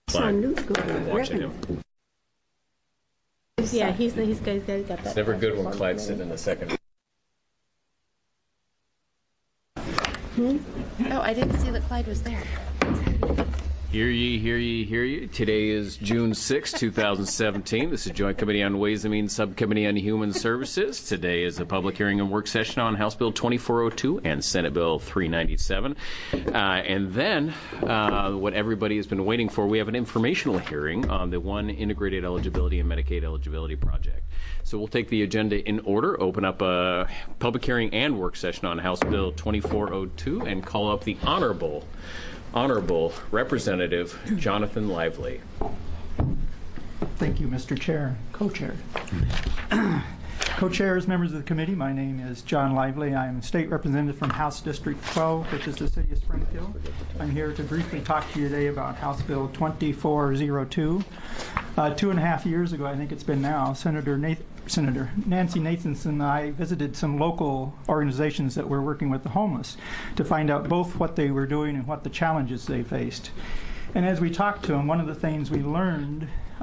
Watching him. Yeah, he's got that. It's never good when Clyde's sitting in the second. Oh, I didn't see that Clyde was there. Hear ye, hear ye, hear ye. Today is June 6, 2017. This is Joint Committee on Ways and Means, Subcommittee on Human Services. Today is a public hearing and work session on House Bill 2402 and Senate Bill 397. And then, what everybody has been waiting for, we have an informational hearing on the One Integrated Eligibility and Medicaid Eligibility Project. So we'll take the agenda in order, open up a public hearing and work session on House Bill 2402, and call up the Honorable Representative Jonathan Lively. Thank you, Mr. Chair, Co-Chair. Co-Chairs, members of the committee, my name is John Lively. I am State Representative from House District 12, which is the City of Springfield. I'm here to briefly talk to you today about House Bill 2402. 2.5 years ago, I think it's been now, Senator Nancy Nathanson and I visited some local organizations that were working with the homeless to find out both what they were doing and what the challenges they faced. And as we talked to them, one of the things we learned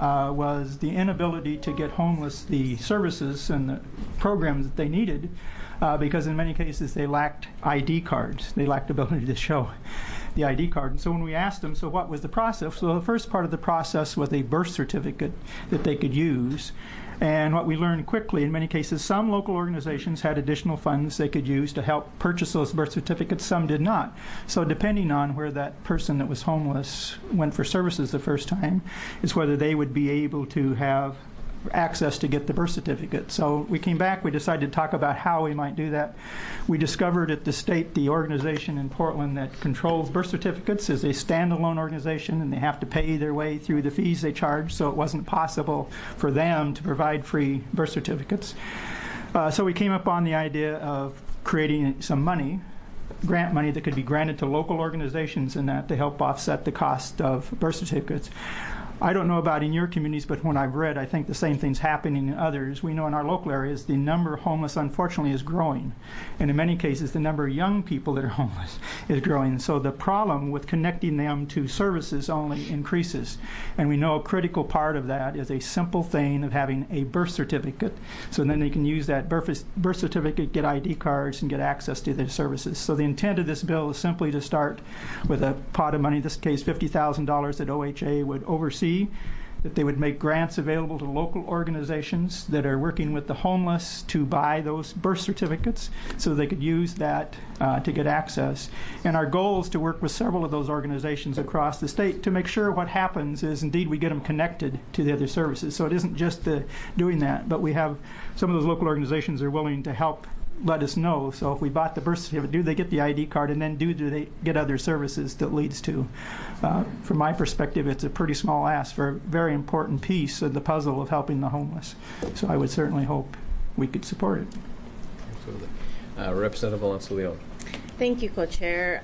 was the inability to get homeless the services and the programs that they needed because in many cases they lacked ID cards. They lacked the ability to show the ID card. And so when we asked them, so what was the process? So the first part of the process was a birth certificate that they could use. And what we learned quickly, in many cases, some local organizations had additional funds they could use to help purchase those birth certificates, some did not. So depending on where that person that was homeless went for services the first time is whether they would be able to have access to get the birth certificate. So we came back, we decided to talk about how we might do that. We discovered at the state, the organization in Portland that controls birth certificates is a standalone organization and they have to pay their way through the fees they charge, so it wasn't possible for them to provide free birth certificates. So we came up on the idea of creating some money, grant money that could be granted to local organizations and that to help offset the cost of birth certificates. I don't know about in your communities, but when I've read, I think the same thing's happening in others. We know in our local areas the number of homeless, unfortunately, is growing. And in many cases, the number of young people that are homeless is growing. So the problem with connecting them to services only increases. And we know a critical part of that is a simple thing of having a birth certificate. So then they can use that birth certificate, get ID cards, and get access to their services. So the intent of this bill is simply to start with a pot of money, in this case $50,000 that OHA would oversee, that they would make grants available to local organizations that are working with the homeless to buy those birth certificates so they could use that to get access. And our goal is to work with several of those organizations across the state to make sure what happens is indeed we get them connected to the other services. So it isn't just doing that, but we have some of those local organizations are willing to help let us know. So if we bought the birth certificate, do they get the ID card, and then do they get other services that leads to? From my perspective, it's a pretty small ask for a very important piece of the puzzle of helping the homeless. So I would certainly hope we could support it. Absolutely. Representative Alonso-Leon. Thank you, Co-Chair.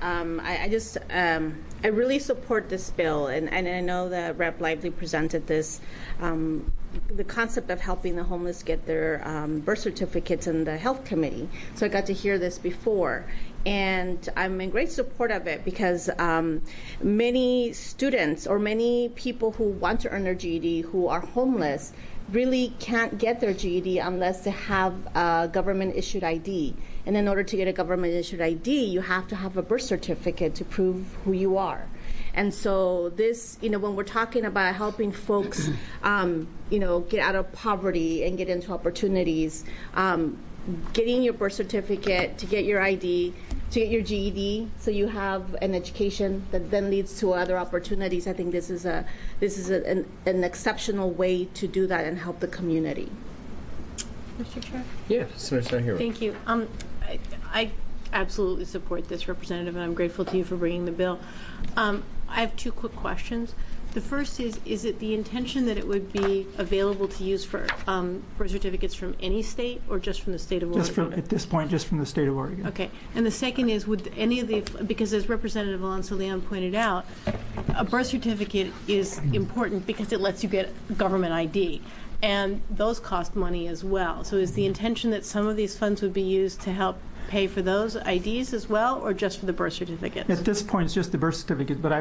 I really support this bill, and I know that Rep. Lively presented this. The concept of helping the homeless get their birth certificates in the health committee. So I got to hear this before. And I'm in great support of it because many students or many people who want to earn their GED who are homeless really can't get their GED unless they have a government-issued ID. And in order to get a government-issued ID, you have to have a birth certificate to prove who you are. And so this, when we're talking about helping folks, get out of poverty and get into opportunities, getting your birth certificate to get your ID, to get your GED, so you have an education that then leads to other opportunities. I think this is an exceptional way to do that and help the community. Mr. Chair? Yeah, Senator Hero. Thank you. I absolutely support this, Representative, and I'm grateful to you for bringing the bill. I have two quick questions. The first is it the intention that it would be available to use for birth certificates from any state or just from the state of Oregon? At this point, just from the state of Oregon. Okay. And the second is, would any of the, because as Representative Alonso-Leon pointed out, a birth certificate is important because it lets you get government ID. And those cost money as well. So is the intention that some of these funds would be used to help pay for those IDs as well, or just for the birth certificates? At this point, it's just the birth certificate, but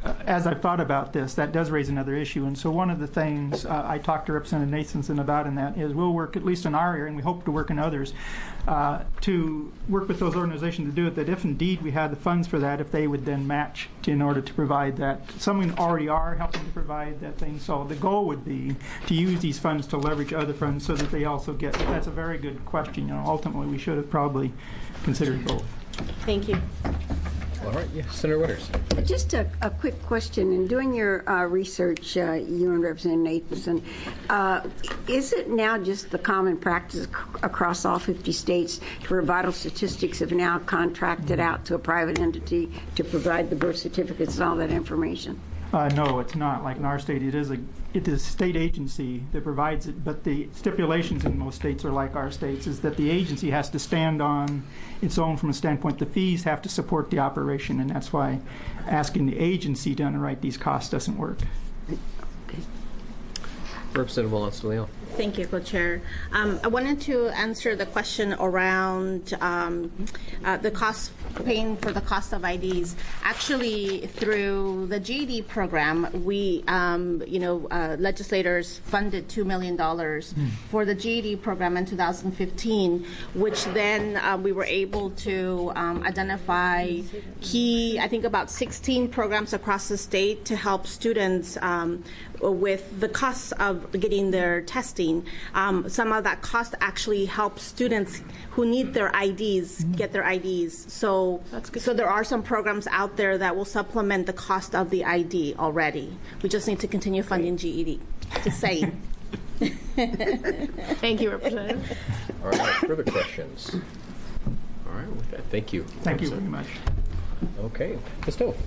as I've thought about this, that does raise another issue. And so one of the things I talked to Representative Nathanson about in that is we'll work, at least in our area, and we hope to work in others, to work with those organizations to do it, that if indeed we had the funds for that, if they would then match in order to provide that. Some already are helping to provide that thing. So the goal would be to use these funds to leverage other funds so that they also get, that's a very good question. Ultimately, we should have probably considered both. Thank you. All right, yeah, Senator Winters. Just a quick question. In doing your research, you and Representative Nathanson, is it now just the common practice across all 50 states where Vital Statistics have now contracted out to a private entity to provide the birth certificates and all that information? No, it's not. Like in our state, it is a state agency that provides it, but the stipulations in most states are like our states, is that the agency has to stand on its own from a standpoint. The fees have to support the operation, and that's why asking the agency to underwrite these costs doesn't work. Okay. Representative Wallace-DeLeon. Thank you, Co-Chair. I wanted to answer the question around the cost, paying for the cost of IDs. Actually, through the GED program, we, legislators funded $2 million for the GED program in 2015, which then we were able to identify key, I think about 16 programs across the state to help students with the costs of getting their testing. Some of that cost actually helps students who need their IDs get their IDs. So there are some programs out there that will supplement the cost of the ID already. We just need to continue funding GED. Just saying. Thank you, Representative. All right, further questions? All right, with that, thank you. Thank you very much. Okay, Ms. Stowe.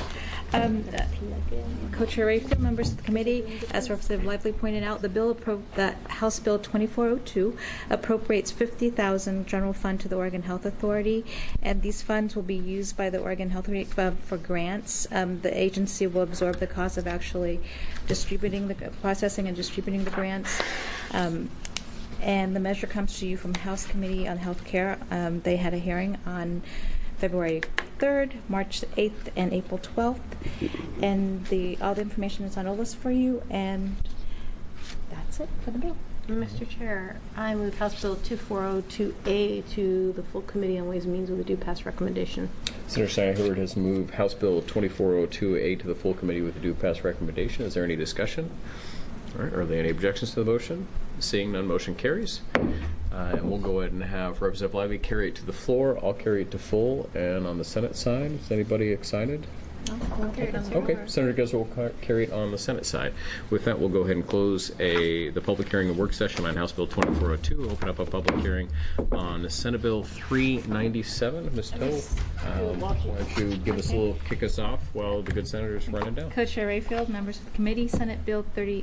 Co-Chair Rayfield, members of the committee, as Representative Lively pointed out, the House Bill 2402 appropriates $50,000 general fund to the Oregon Health Authority, and these funds will be used by the Oregon Health Authority for grants. The agency will absorb the cost of actually distributing processing and distributing the grants. And the measure comes to you from House Committee on Health Care. They had a hearing on February 3rd, March 8th, and April 12th. And all the information is on a list for you, and that's it for the bill. Mr. Chair, I move House Bill 2402A to the full Committee on Ways and Means with a due pass recommendation. Senator Sinihurd has moved House Bill 2402A to the full committee with a due pass recommendation. Is there any discussion? All right, are there any objections to the motion? Seeing none, motion carries. And we'll go ahead and have Representative Lively carry it to the floor. I'll carry it to full. And on the Senate side, is anybody excited? Okay, Senator Geza will carry it on the Senate side. With that, we'll go ahead and close the public hearing and work session on House Bill 2402. Open up a public hearing on Senate Bill 397. Ms. Toe, why don't you kick us off while the good senators run it down. Co-Chair Rayfield, members of the committee, Senate Bill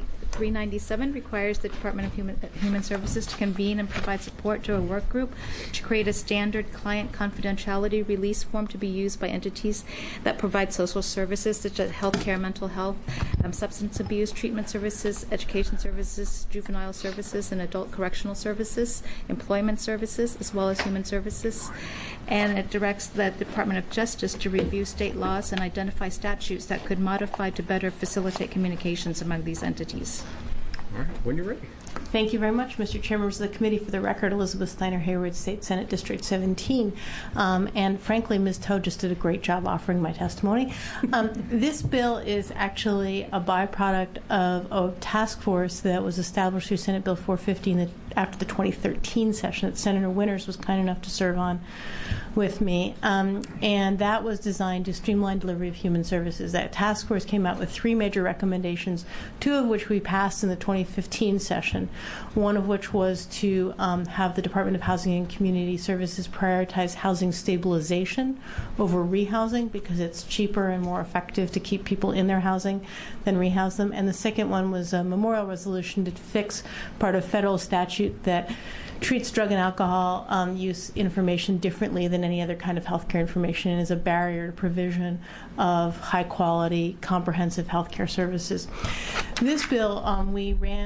397 requires the Department of Human Services to convene and provide support to a work group to create a standard client confidentiality release form to be used by entities that provide social services such as health care, mental health, substance abuse, treatment services, education services, juvenile services, and adult correctional services, employment services, as well as human services. And it directs the Department of Justice to review state laws and identify statutes that could modify to better facilitate communications among these entities. All right, when you're ready. Thank you very much, Mr. Chair, members of the committee. For the record, Elizabeth Steiner Hayward, State Senate District 17. And frankly, Ms. Toe just did a great job offering my testimony. This bill is actually a byproduct of a task force that was established through Senate Bill 450 after the 2013 session that Senator Winters was kind enough to serve on with me. And that was designed to streamline delivery of human services. That task force came out with 3 major recommendations, 2 of which we passed in the 2015 session, one of which was to have the Department of Housing and Community Services prioritize housing stabilization over rehousing because it's cheaper and more effective to keep people in their housing than rehouse them. And the second one was a memorial resolution to fix part of federal statute that treats drug and alcohol use information differently than any other kind of healthcare information and is a barrier to provision of high-quality, comprehensive healthcare services. This bill we ran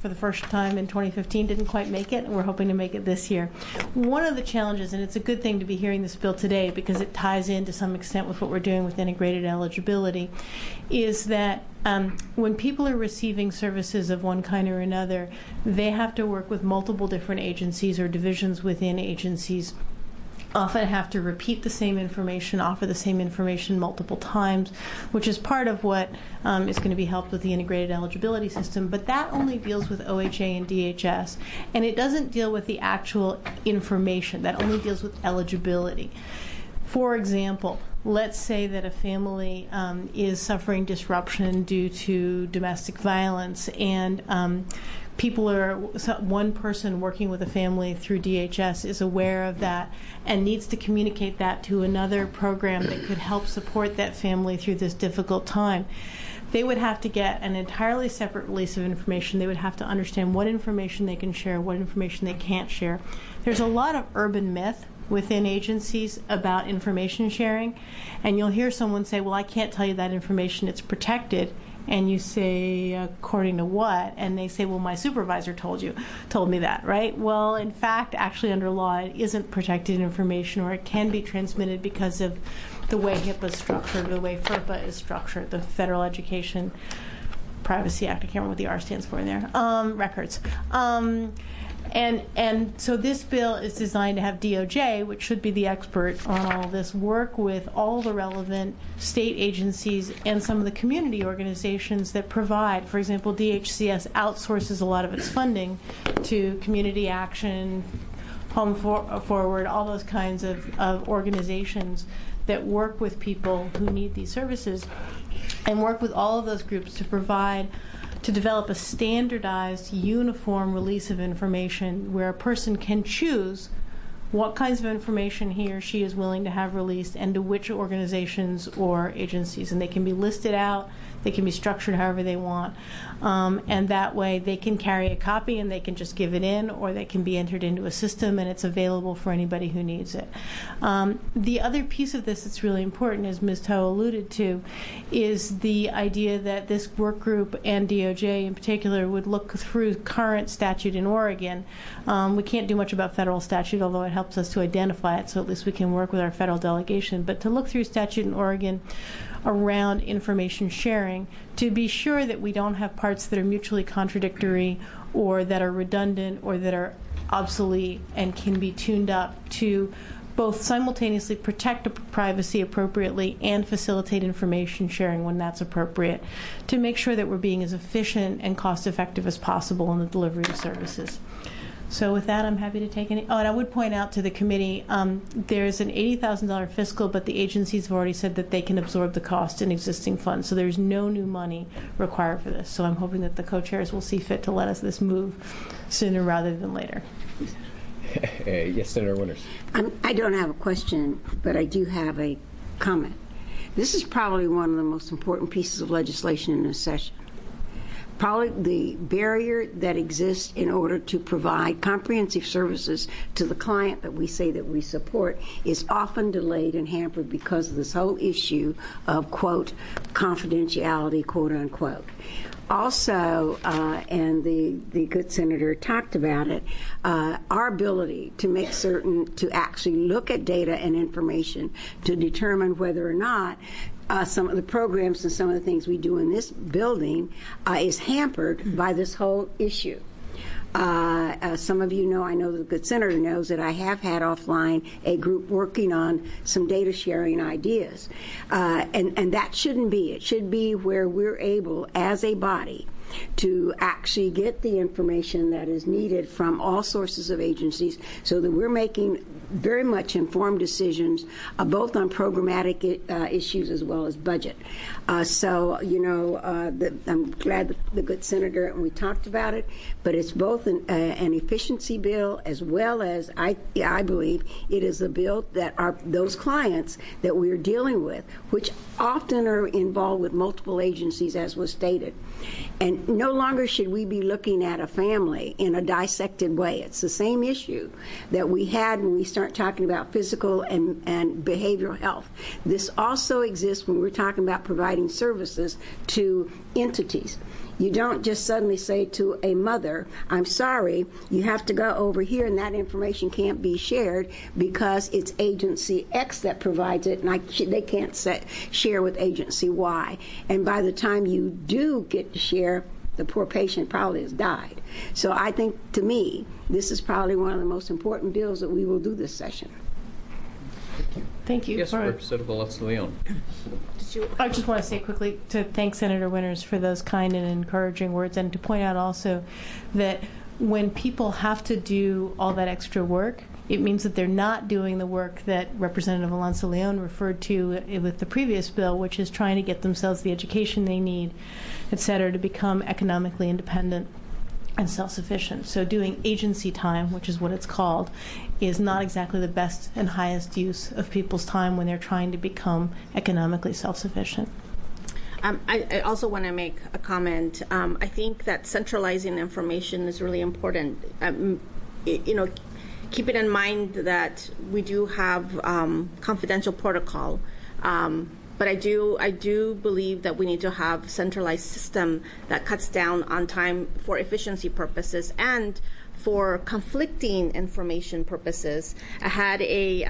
for the first time in 2015, didn't quite make it, and we're hoping to make it this year. One of the challenges, and it's a good thing to be hearing this bill today because it ties in to some extent with what we're doing with integrated eligibility, is that when people are receiving services of one kind or another, they have to work with multiple different agencies or divisions within agencies, often have to repeat the same information, offer the same information multiple times, which is part of what is going to be helped with the integrated eligibility system. But that only deals with OHA and DHS, and it doesn't deal with the actual information. That only deals with eligibility. For example, let's say that a family is suffering disruption due to domestic violence, and one person working with a family through DHS is aware of that and needs to communicate that to another program that could help support that family through this difficult time. They would have to get an entirely separate release of information. They would have to understand what information they can share, what information they can't share. There's a lot of urban myth within agencies about information sharing, and you'll hear someone say, well, I can't tell you that information, it's protected. And you say, according to what? And they say, well, my supervisor told me that, right? Well, in fact, actually under law, it isn't protected information, or it can be transmitted because of the way HIPAA is structured, or the way FERPA is structured, the Federal Education Privacy Act. I can't remember what the R stands for in there. Records. And so this bill is designed to have DOJ, which should be the expert on all this, work with all the relevant state agencies and some of the community organizations that provide. For example, DHCS outsources a lot of its funding to Community Action, Home Forward, all those kinds of organizations that work with people who need these services, and work with all of those groups to develop a standardized, uniform release of information where a person can choose what kinds of information he or she is willing to have released and to which organizations or agencies. And they can be listed out, they can be structured however they want, and that way they can carry a copy and they can just give it in, or they can be entered into a system and it's available for anybody who needs it. The other piece of this that's really important, as Ms. Toe alluded to, is the idea that this work group and DOJ in particular would look through current statute in Oregon. We can't do much about federal statute, although it helps us to identify it, so at least we can work with our federal delegation, but to look through statute in Oregon around information sharing to be sure that we don't have parts that are mutually contradictory or that are redundant or that are obsolete, and can be tuned up to both simultaneously protect privacy appropriately and facilitate information sharing when that's appropriate, to make sure that we're being as efficient and cost effective as possible in the delivery of services. So with that, I'm happy to take any. Oh, and I would point out to the committee, there's an $80,000 fiscal, but the agencies have already said that they can absorb the cost in existing funds. So there's no new money required for this. So I'm hoping that the co-chairs will see fit to let us this move sooner rather than later. Yes, Senator Winters. I don't have a question, but I do have a comment. This is probably one of the most important pieces of legislation in this session. Probably the barrier that exists in order to provide comprehensive services to the client that we say that we support is often delayed and hampered because of this whole issue of, quote, confidentiality, quote unquote. Also, and the good senator talked about it, our ability to make certain to actually look at data and information to determine whether or not some of the programs and some of the things we do in this building is hampered by this whole issue. Some of you know, I know the good senator knows that I have had offline a group working on some data sharing ideas. And that shouldn't be. It should be where we're able, as a body, to actually get the information that is needed from all sources of agencies so that we're making very much informed decisions both on programmatic issues as well as budget. So, you know, I'm glad that the good senator, and we talked about it, but it's both an efficiency bill as well as, I believe, it is a bill that are those clients that we're dealing with, which often are involved with multiple agencies, as was stated. And And no longer should we be looking at a family in a dissected way. It's the same issue that we had when we start talking about physical and behavioral health. This also exists when we're talking about providing services to entities. You don't just suddenly say to a mother, I'm sorry, you have to go over here and that information can't be shared because it's agency X that provides it and they can't share with agency Y. And by the time you do get to share, the poor patient probably has died. So I think, to me, this is probably one of the most important bills that we will do this session. Thank you. Yes, Representative Alonso-Leon. I just want to say quickly to thank Senator Winters for those kind and encouraging words, and to point out also that when people have to do all that extra work, it means that they're not doing the work that Representative Alonso-Leon referred to with the previous bill, which is trying to get themselves the education they need, et cetera, to become economically independent and self-sufficient. So doing agency time, which is what it's called, is not exactly the best and highest use of people's time when they're trying to become economically self-sufficient. I also want to make a comment. I think that centralizing information is really important. Keeping in mind that we do have confidential protocol, but I do believe that we need to have centralized system that cuts down on time for efficiency purposes and for conflicting information purposes. I had a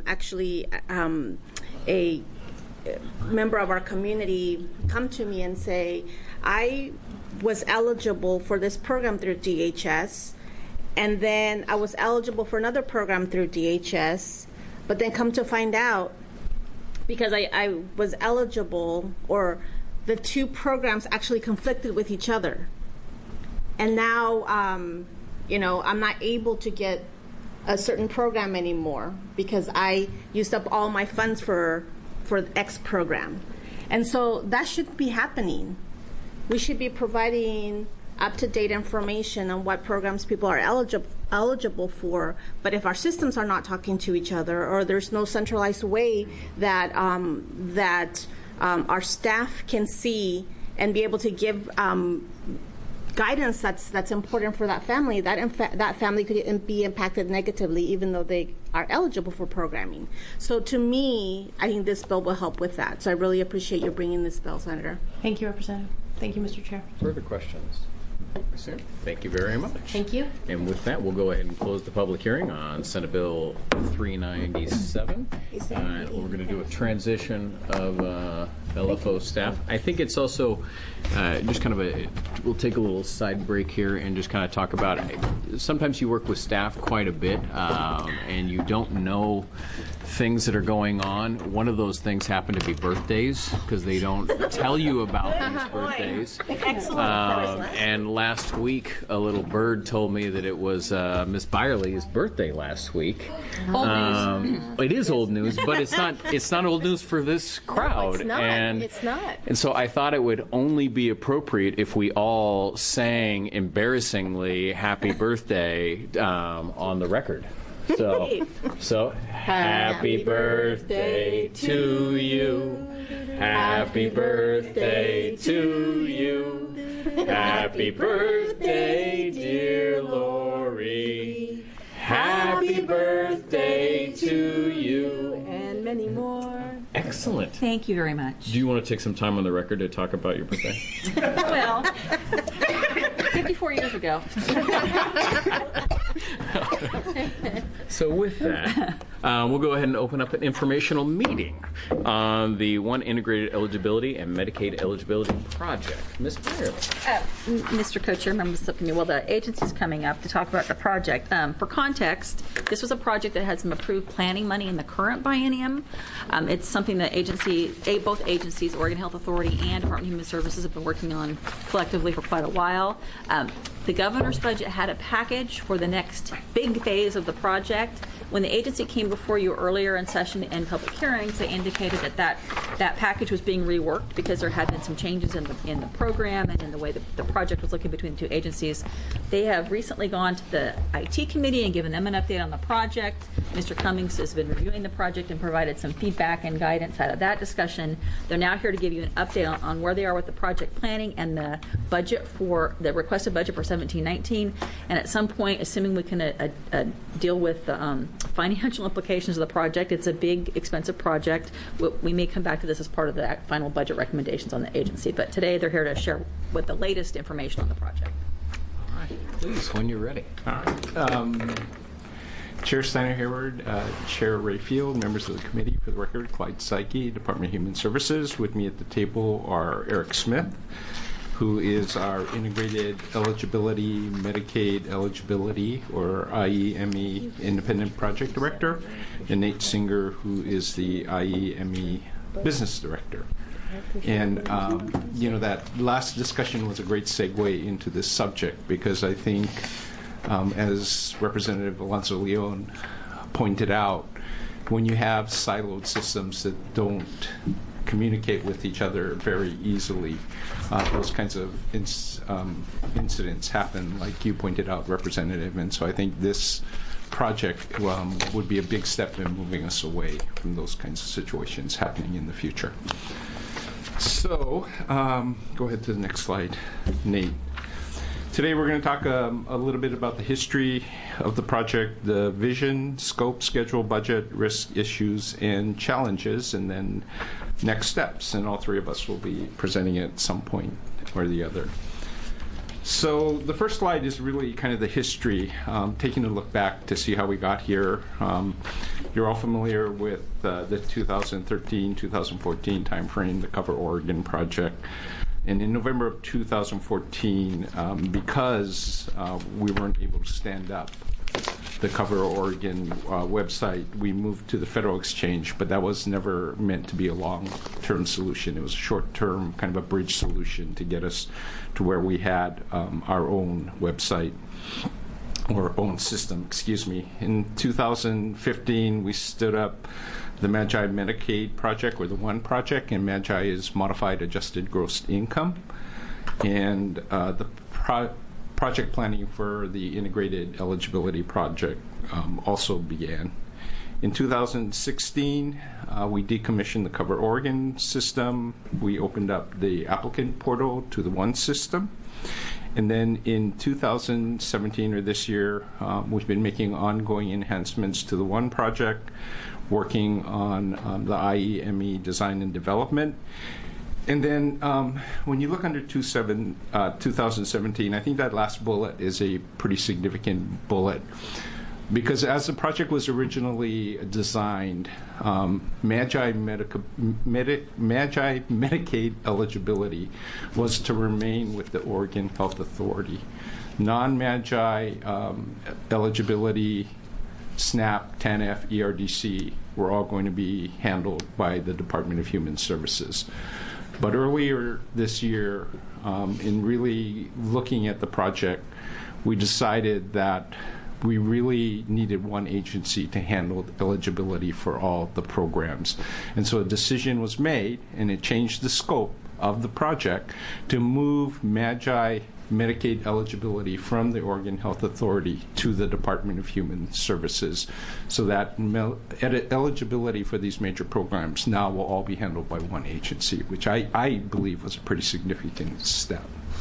member of our community come to me and say, I was eligible for this program through DHS, and then I was eligible for another program through DHS, but then come to find out, because I was eligible, or the two programs actually conflicted with each other. And now, I'm not able to get a certain program anymore because I used up all my funds for X program. And so that shouldn't be happening. We should be providing up-to-date information on what programs people are eligible for. But if our systems are not talking to each other, or there's no centralized way that our staff can see and be able to give guidance that's important for that family, that family could be impacted negatively even though they are eligible for programming. So to me, I think this bill will help with that. So I really appreciate you bringing this bill, Senator. Thank you, Representative. Thank you, Mr. Chair. Further questions? Thank you very much. Thank you. And with that, we'll go ahead and close the public hearing on Senate Bill 397. And we're going to do a transition of LFO staff. I think it's also just kind of we'll take a little side break here and just kind of talk about, sometimes you work with staff quite a bit and you don't know things that are going on. One of those things happen to be birthdays, because they don't tell you about these birthdays. Excellent. And last week, a little bird told me that it was Miss Byerly's birthday last week. Old news. It is old news, but it's not old news for this crowd. No, it's not. And so I thought it would only be appropriate if we all sang embarrassingly "Happy Birthday" on the record. So happy birthday to you. Happy birthday to you. Happy birthday, dear Lori. Happy birthday to you. And many more. Excellent. Thank you very much. Do you want to take some time on the record to talk about your birthday? Well, 54 years ago. So with that, we'll go ahead and open up an informational meeting on the One Integrated Eligibility and Medicaid Eligibility Project. Ms. Byerly. Mr. Co-Chair, members of the subcommittee, well, the agency's coming up to talk about the project. For context, this was a project that had some approved planning money in the current biennium. It's something that both agencies, Oregon Health Authority and Department of Human Services, have been working on collectively for quite a while. The governor's budget had a package for the next big phase of the project. When the agency came before you earlier in session and public hearings, they indicated that package was being reworked because there had been some changes in the program and in the way the project was looking between the two agencies. They have recently gone to the IT committee and given them an update on the project. Mr. Cummings has been reviewing the project and provided some feedback and guidance out of that discussion. They're now here to give you an update on where they are with the project planning and the budget for the requested budget for 17-19. And at some point, assuming we can deal with the financial implications of the project, it's a big, expensive project. We may come back to this as part of the final budget recommendations on the agency. But today, they're here to share with the latest information on the project. All right, please, when you're ready. All right. Chair Steiner Hayward, Chair Rayfield, members of the committee, for the record, Clyde Psyche, Department of Human Services. With me at the table are Eric Smith, who is our Integrated Eligibility, Medicaid Eligibility, or IEME Independent Project Director, and Nate Singer, who is the IEME Business Director. And, that last discussion was a great segue into this subject, because I think, as Representative Alonso Leon pointed out, when you have siloed systems that don't communicate with each other very easily, those kinds of incidents happen, like you pointed out, Representative. And so I think this project would be a big step in moving us away from those kinds of situations happening in the future. So, go ahead to the next slide, Nate. Today we're going to talk a little bit about the history of the project, the vision, scope, schedule, budget, risk, issues, and challenges, and then next steps. And all three of us will be presenting at some point or the other. So the first slide is really kind of the history, taking a look back to see how we got here. You're all familiar with the 2013-2014 timeframe, the Cover Oregon project. And in November of 2014, because we weren't able to stand up the Cover Oregon website, we moved to the Federal Exchange, but that was never meant to be a long-term solution. It was a short-term, kind of a bridge solution to get us to where we had our own website, or own system, excuse me. In 2015, we stood up the MAGI Medicaid project, or the ONE project, and MAGI is Modified Adjusted Gross Income. And the project planning for the Integrated Eligibility Project also began. In 2016, we decommissioned the Cover Oregon system. We opened up the applicant portal to the ONE system. And then in 2017, or this year, we've been making ongoing enhancements to the ONE project, working on the IEME design and development. And then when you look under 2017, I think that last bullet is a pretty significant bullet, because as the project was originally designed, MAGI Medicaid eligibility was to remain with the Oregon Health Authority. Non-MAGI eligibility, SNAP, TANF, ERDC, were all going to be handled by the Department of Human Services. But earlier this year, in really looking at the project, we decided that we really needed one agency to handle eligibility for all the programs. And so a decision was made, and it changed the scope of the project to move MAGI Medicaid eligibility from the Oregon Health Authority to the Department of Human Services, so that eligibility for these major programs now will all be handled by one agency, which I believe was a pretty significant step.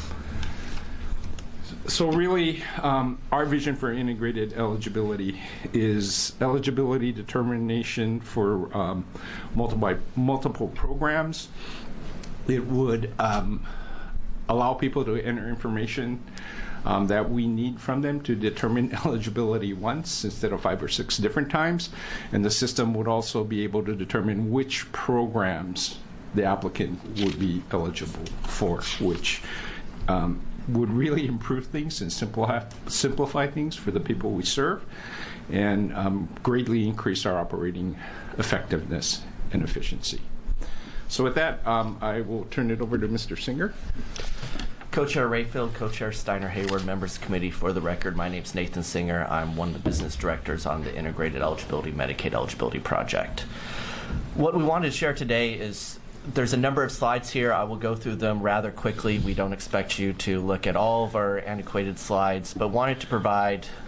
So really, our vision for integrated eligibility is eligibility determination for multiple programs. It would allow people to enter information that we need from them to determine eligibility once instead of 5 or 6 different times. And the system would also be able to determine which programs the applicant would be eligible for, which would really improve things and simplify things for the people we serve, and greatly increase our operating effectiveness and efficiency. So with that, I will turn it over to Mr. Singer. Co-Chair Rayfield, Co-Chair Steiner Hayward, members of the committee, for the record, my name is Nathan Singer. I'm one of the business directors on the Integrated Eligibility Medicaid Eligibility Project. What we wanted to share today is there's a number of slides here. I will go through them rather quickly. We don't expect you to look at all of our antiquated slides, but wanted to provide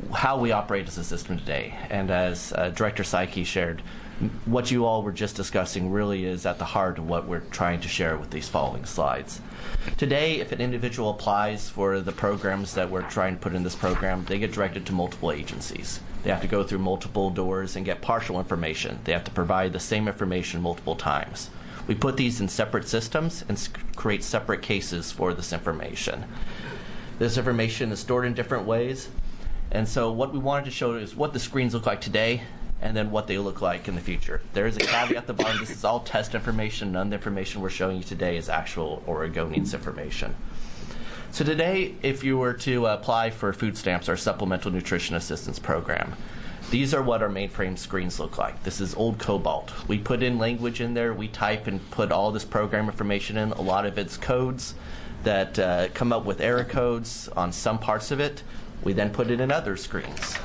how we operate as a system today. And as Director Psyche shared, what you all were just discussing really is at the heart of what we're trying to share with these following slides. Today, if an individual applies for the programs that we're trying to put in this program, they get directed to multiple agencies. They have to go through multiple doors and get partial information. They have to provide the same information multiple times. We put these in separate systems and create separate cases for this information. This information is stored in different ways. And so what we wanted to show is what the screens look like today and then what they look like in the future. There is a caveat at the bottom. This is all test information. None of the information we're showing you today is actual Oregonians information. So today, if you were to apply for food stamps or supplemental nutrition assistance program, these are what our mainframe screens look like. This is old COBOL. We put in language in there. We type and put all this program information in. A lot of it's codes that come up with error codes on some parts of it. We then put it in other screens.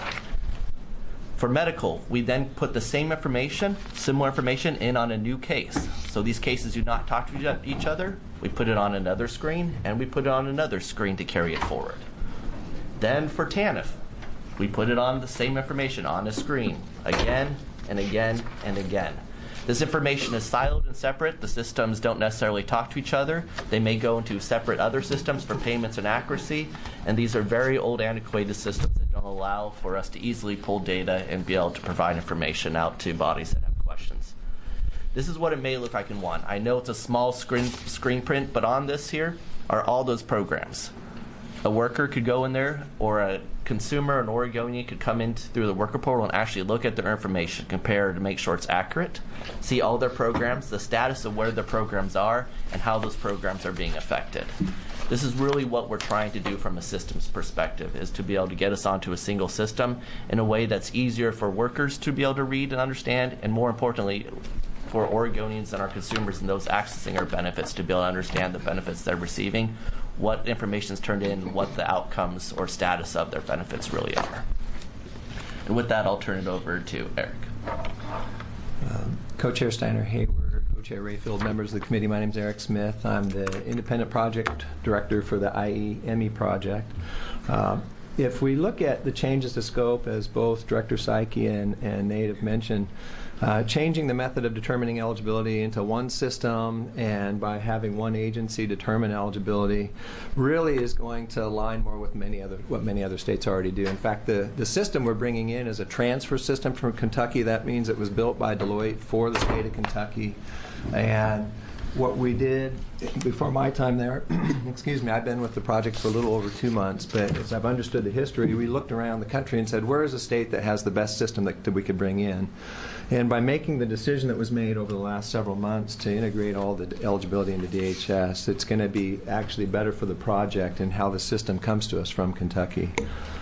For medical, we then put the same information, similar information, in on a new case. So these cases do not talk to each other. We put it on another screen, and we put it on another screen to carry it forward. Then for TANF, we put it on the same information on a screen, again and again and again. This information is siloed and separate. The systems don't necessarily talk to each other. They may go into separate other systems for payments and accuracy, and these are very old, antiquated systems that don't allow for us to easily pull data and be able to provide information out to bodies that have questions. This is what it may look like in one. I know it's a small screen print, but on this here are all those programs. A worker could go in there, or a consumer, an Oregonian, could come in through the worker portal and actually look at their information, compare to make sure it's accurate, see all their programs, the status of where their programs are, and how those programs are being affected. This is really what we're trying to do from a systems perspective, is to be able to get us onto a single system in a way that's easier for workers to be able to read and understand, and more importantly, for Oregonians and our consumers and those accessing our benefits to be able to understand the benefits they're receiving, what information is turned in, what the outcomes or status of their benefits really are. And with that, I'll turn it over to Eric. Co-Chair Steiner Hayward, Co-Chair Rayfield, members of the committee, my name is Eric Smith. I'm the independent project director for the IEME project. If we look at the changes to scope, as both Director Psyche and Nate have mentioned, changing the method of determining eligibility into one system and by having one agency determine eligibility really is going to align more with what many other states already do. In fact, the system we're bringing in is a transfer system from Kentucky. That means it was built by Deloitte for the state of Kentucky. And what we did before my time there, excuse me, I've been with the project for a little over 2 months, but as I've understood the history, we looked around the country and said, where is a state that has the best system that we could bring in? And by making the decision that was made over the last several months to integrate all the eligibility into DHS, it's going to be actually better for the project and how the system comes to us from Kentucky.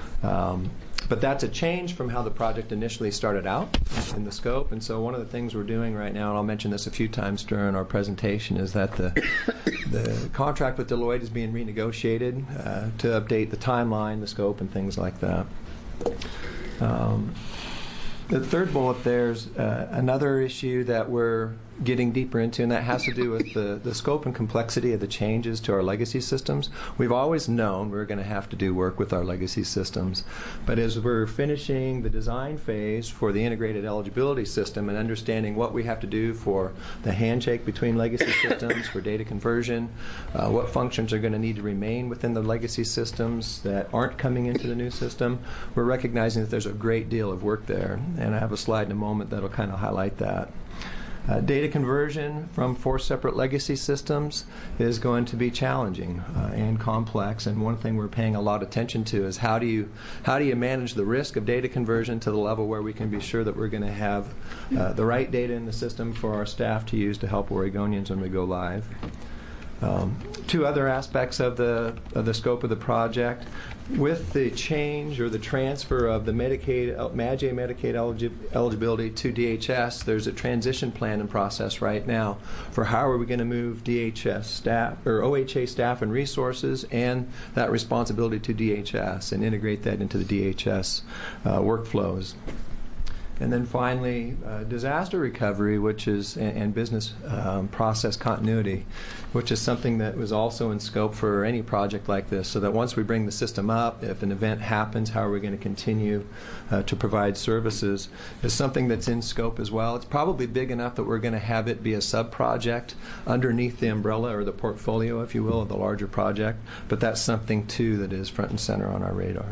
But that's a change from how the project initially started out in the scope. And so one of the things we're doing right now, and I'll mention this a few times during our presentation, is that the contract with Deloitte is being renegotiated to update the timeline, the scope, and things like that. The third bullet there's another issue that we're getting deeper into, and that has to do with the scope and complexity of the changes to our legacy systems. We've always known we're going to have to do work with our legacy systems, but as we're finishing the design phase for the integrated eligibility system and understanding what we have to do for the handshake between legacy systems for data conversion, what functions are going to need to remain within the legacy systems that aren't coming into the new system, we're recognizing that there's a great deal of work there, and I have a slide in a moment that'll kind of highlight that. Data conversion from 4 separate legacy systems is going to be challenging and complex, and one thing we're paying a lot of attention to is how do you manage the risk of data conversion to the level where we can be sure that we're going to have the right data in the system for our staff to use to help Oregonians when we go live. 2 other aspects of the scope of the project. With the change or the transfer of the MAGE Medicaid eligibility to DHS, there's a transition plan in process right now for how are we going to move DHS staff or OHA staff and resources and that responsibility to DHS and integrate that into the DHS workflows. And then finally, disaster recovery, which is, and business process continuity, which is something that was also in scope for any project like this, so that once we bring the system up, if an event happens, how are we going to continue to provide services, is something that's in scope as well. It's probably big enough that we're going to have it be a sub-project underneath the umbrella or the portfolio, if you will, of the larger project, but that's something, too, that is front and center on our radar.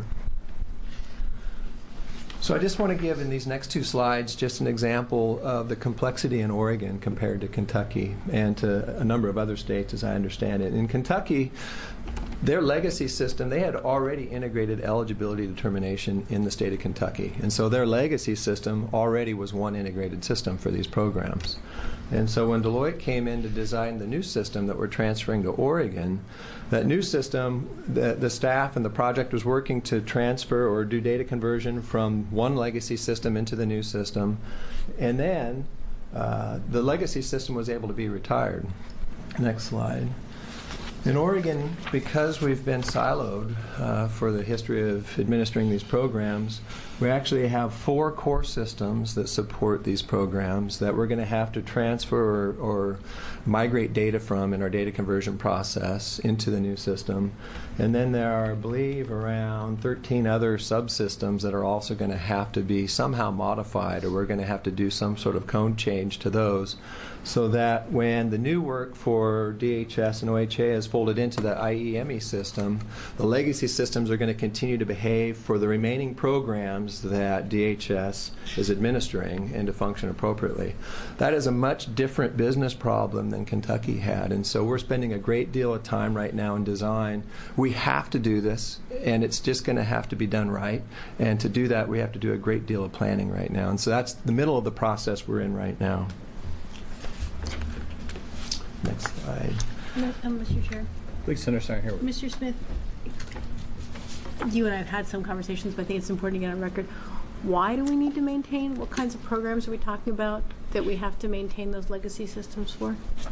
So I just want to give in these next two slides just an example of the complexity in Oregon compared to Kentucky and to a number of other states, as I understand it. In Kentucky, their legacy system, they had already integrated eligibility determination in the state of Kentucky. And so their legacy system already was one integrated system for these programs. And so when Deloitte came in to design the new system that we're transferring to Oregon, that new system, the staff and the project was working to transfer or do data conversion from one legacy system into the new system. And then the legacy system was able to be retired. Next slide. In Oregon, because we've been siloed for the history of administering these programs, we actually have 4 core systems that support these programs that we're going to have to transfer or migrate data from in our data conversion process into the new system. And then there are, I believe, around 13 other subsystems that are also going to have to be somehow modified, or we're going to have to do some sort of code change to those, so that when the new work for DHS and OHA is folded into the IEME system, the legacy systems are going to continue to behave for the remaining programs that DHS is administering and to function appropriately. That is a much different business problem than Kentucky had, and so we're spending a great deal of time right now in design. We have to do this, and it's just going to have to be done right, and to do that we have to do a great deal of planning right now, and so that's the middle of the process we're in right now. Next slide. Mr. Chair. Please, Senator Steiner Hayward. Mr. Smith, you and I have had some conversations, but I think it's important to get on record. Why do we need to maintain? What kinds of programs are we talking about that we have to maintain those legacy systems for?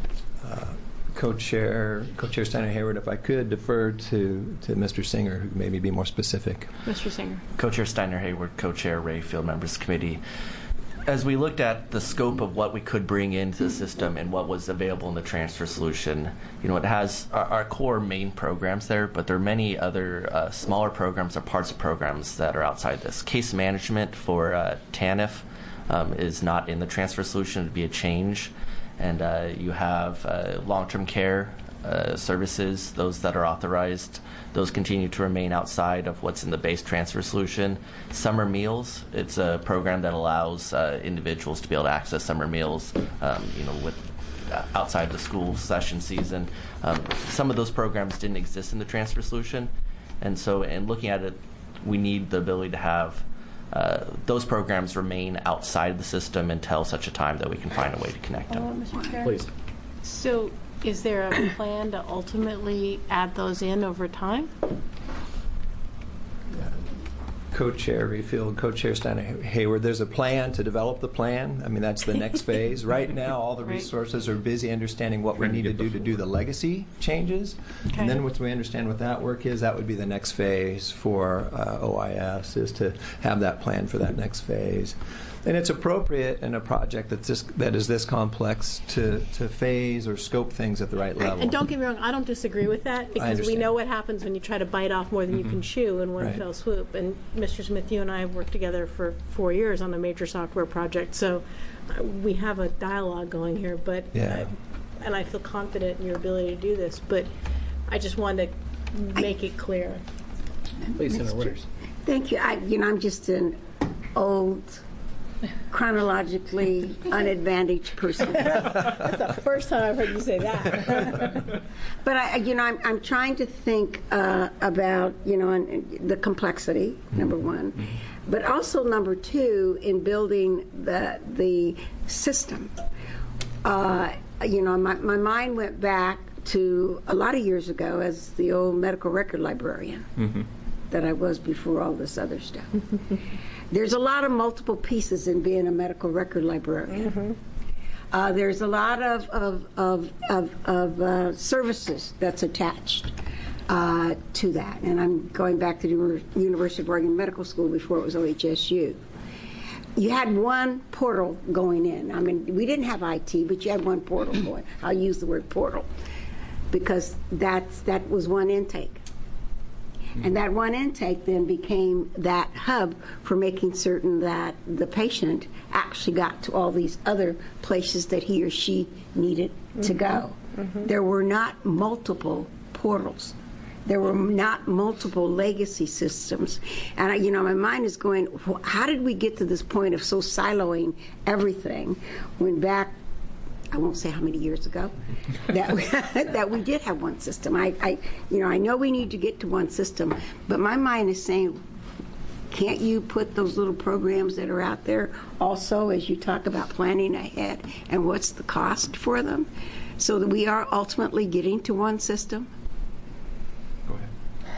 Co-Chair Steiner Hayward, if I could defer to Mr. Singer, who maybe be more specific. Mr. Singer. Co-Chair Steiner Hayward, Co-Chair Rayfield, members of the committee. As we looked at the scope of what we could bring into the system and what was available in the transfer solution, you know, it has our core main programs there, but there are many other smaller programs or parts of programs that are outside this. Case management for TANF is not in the transfer solution. It would be a change. And you have long-term care services, those that are authorized, those continue to remain outside of what's in the base transfer solution. Summer meals, it's a program that allows individuals to be able to access summer meals, with outside the school session season. Some of those programs didn't exist in the transfer solution, and so in looking at it, we need the ability to have those programs remain outside the system until such a time that we can find a way to connect them. Mr. Chair? Please. So is there a plan to ultimately add those in over time? Co-Chair Rayfield, Co-Chair Steiner Hayward, there's a plan to develop the plan. I mean, that's the next phase. Right now, all the resources are busy understanding what we need to do the legacy changes. Okay. And then once we understand what that work is, that would be the next phase for OIS, is to have that plan for that next phase. And it's appropriate in a project that is this complex to phase or scope things at the right level. And don't get me wrong, I don't disagree with that, because we know what happens when you try to bite off more than you can chew in one fell swoop. And Mr. Smith, you and I have worked together for 4 years on a major software project, so we have a dialogue going here. But and I feel confident in your ability to do this, but I just wanted to make it clear. Please, Senator Winters. Thank you. I'm just an old, chronologically unadvantaged person. That's the first time I've heard you say that. But I'm trying to think about the complexity, number one, but also number two, in building the system. My mind went back to a lot of years ago as the old medical record librarian that I was before all this other stuff. There's a lot of multiple pieces in being a medical record librarian. There's a lot of services that's attached to that. And I'm going back to the University of Oregon Medical School before it was OHSU. you had one portal going in. I mean, we didn't have IT, but you had one portal going. I'll use the word portal because that was one intake. And that one intake then became that hub for making certain that the patient actually got to all these other places that he or she needed to go. There were not multiple portals. There were not multiple legacy systems. And, my mind is going, how did we get to this point of so siloing everything when back, I won't say how many years ago, that we did have one system. I know we need to get to one system, but my mind is saying, can't you put those little programs that are out there also as you talk about planning ahead and what's the cost for them so that we are ultimately getting to one system? Go ahead.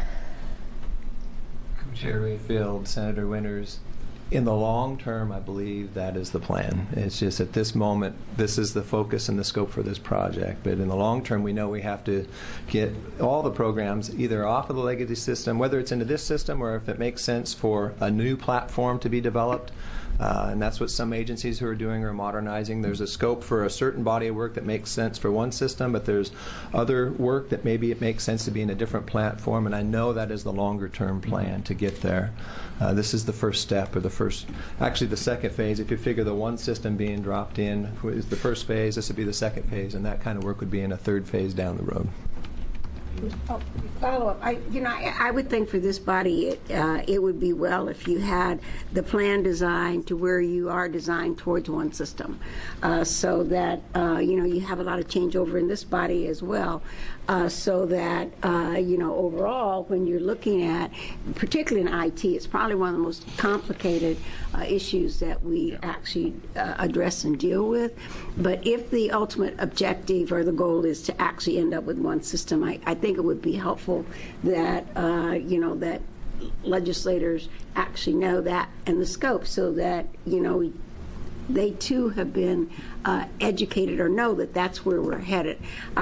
Chair Rayfield, Senator Winters, in the long term, I believe that is the plan. It's just at this moment, this is the focus and the scope for this project. But in the long term, we know we have to get all the programs either off of the legacy system, whether it's into this system or if it makes sense for a new platform to be developed. And that's what some agencies who are doing are modernizing. There's a scope for a certain body of work that makes sense for one system, but there's other work that maybe it makes sense to be in a different platform, and I know that is the longer-term plan to get there. This is the first step, or actually the second phase. If you figure the one system being dropped in is the first phase, this would be the second phase, and that kind of work would be in a third phase down the road. Oh, follow up. I would think for this body, it would be well if you had the plan designed to where you are designed towards one system, so that you have a lot of changeover in this body as well, so that overall, when you're looking at, particularly in IT, it's probably one of the most complicated issues that we actually address and deal with. But if the ultimate objective or the goal is to actually end up with one system, I think it would be helpful that that legislators actually know that and the scope, so that they too have been educated or know that that's where we're headed.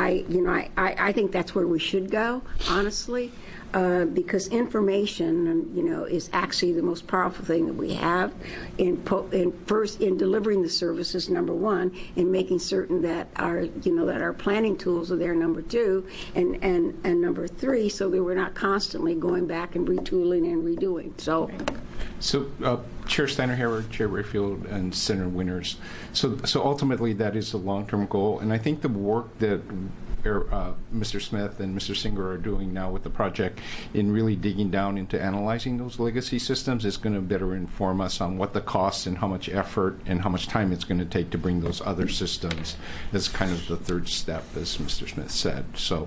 I think that's where we should go, honestly, because information, is actually the most powerful thing that we have in delivering the services, number one, and making certain that our planning tools are there, number two, and number three, so that we're not constantly going back and retooling and redoing. So, Chair Steiner-Hayward, Chair Rayfield, and Senator Winters. So ultimately, that is the long-term goal, and I think the work that Mr. Smith and Mr. Singer are doing now with the project in really digging down into analyzing those legacy systems is going to better inform us on what the costs and how much effort and how much time it's going to take to bring those other systems. That's kind of the third step, as Mr. Smith said. So,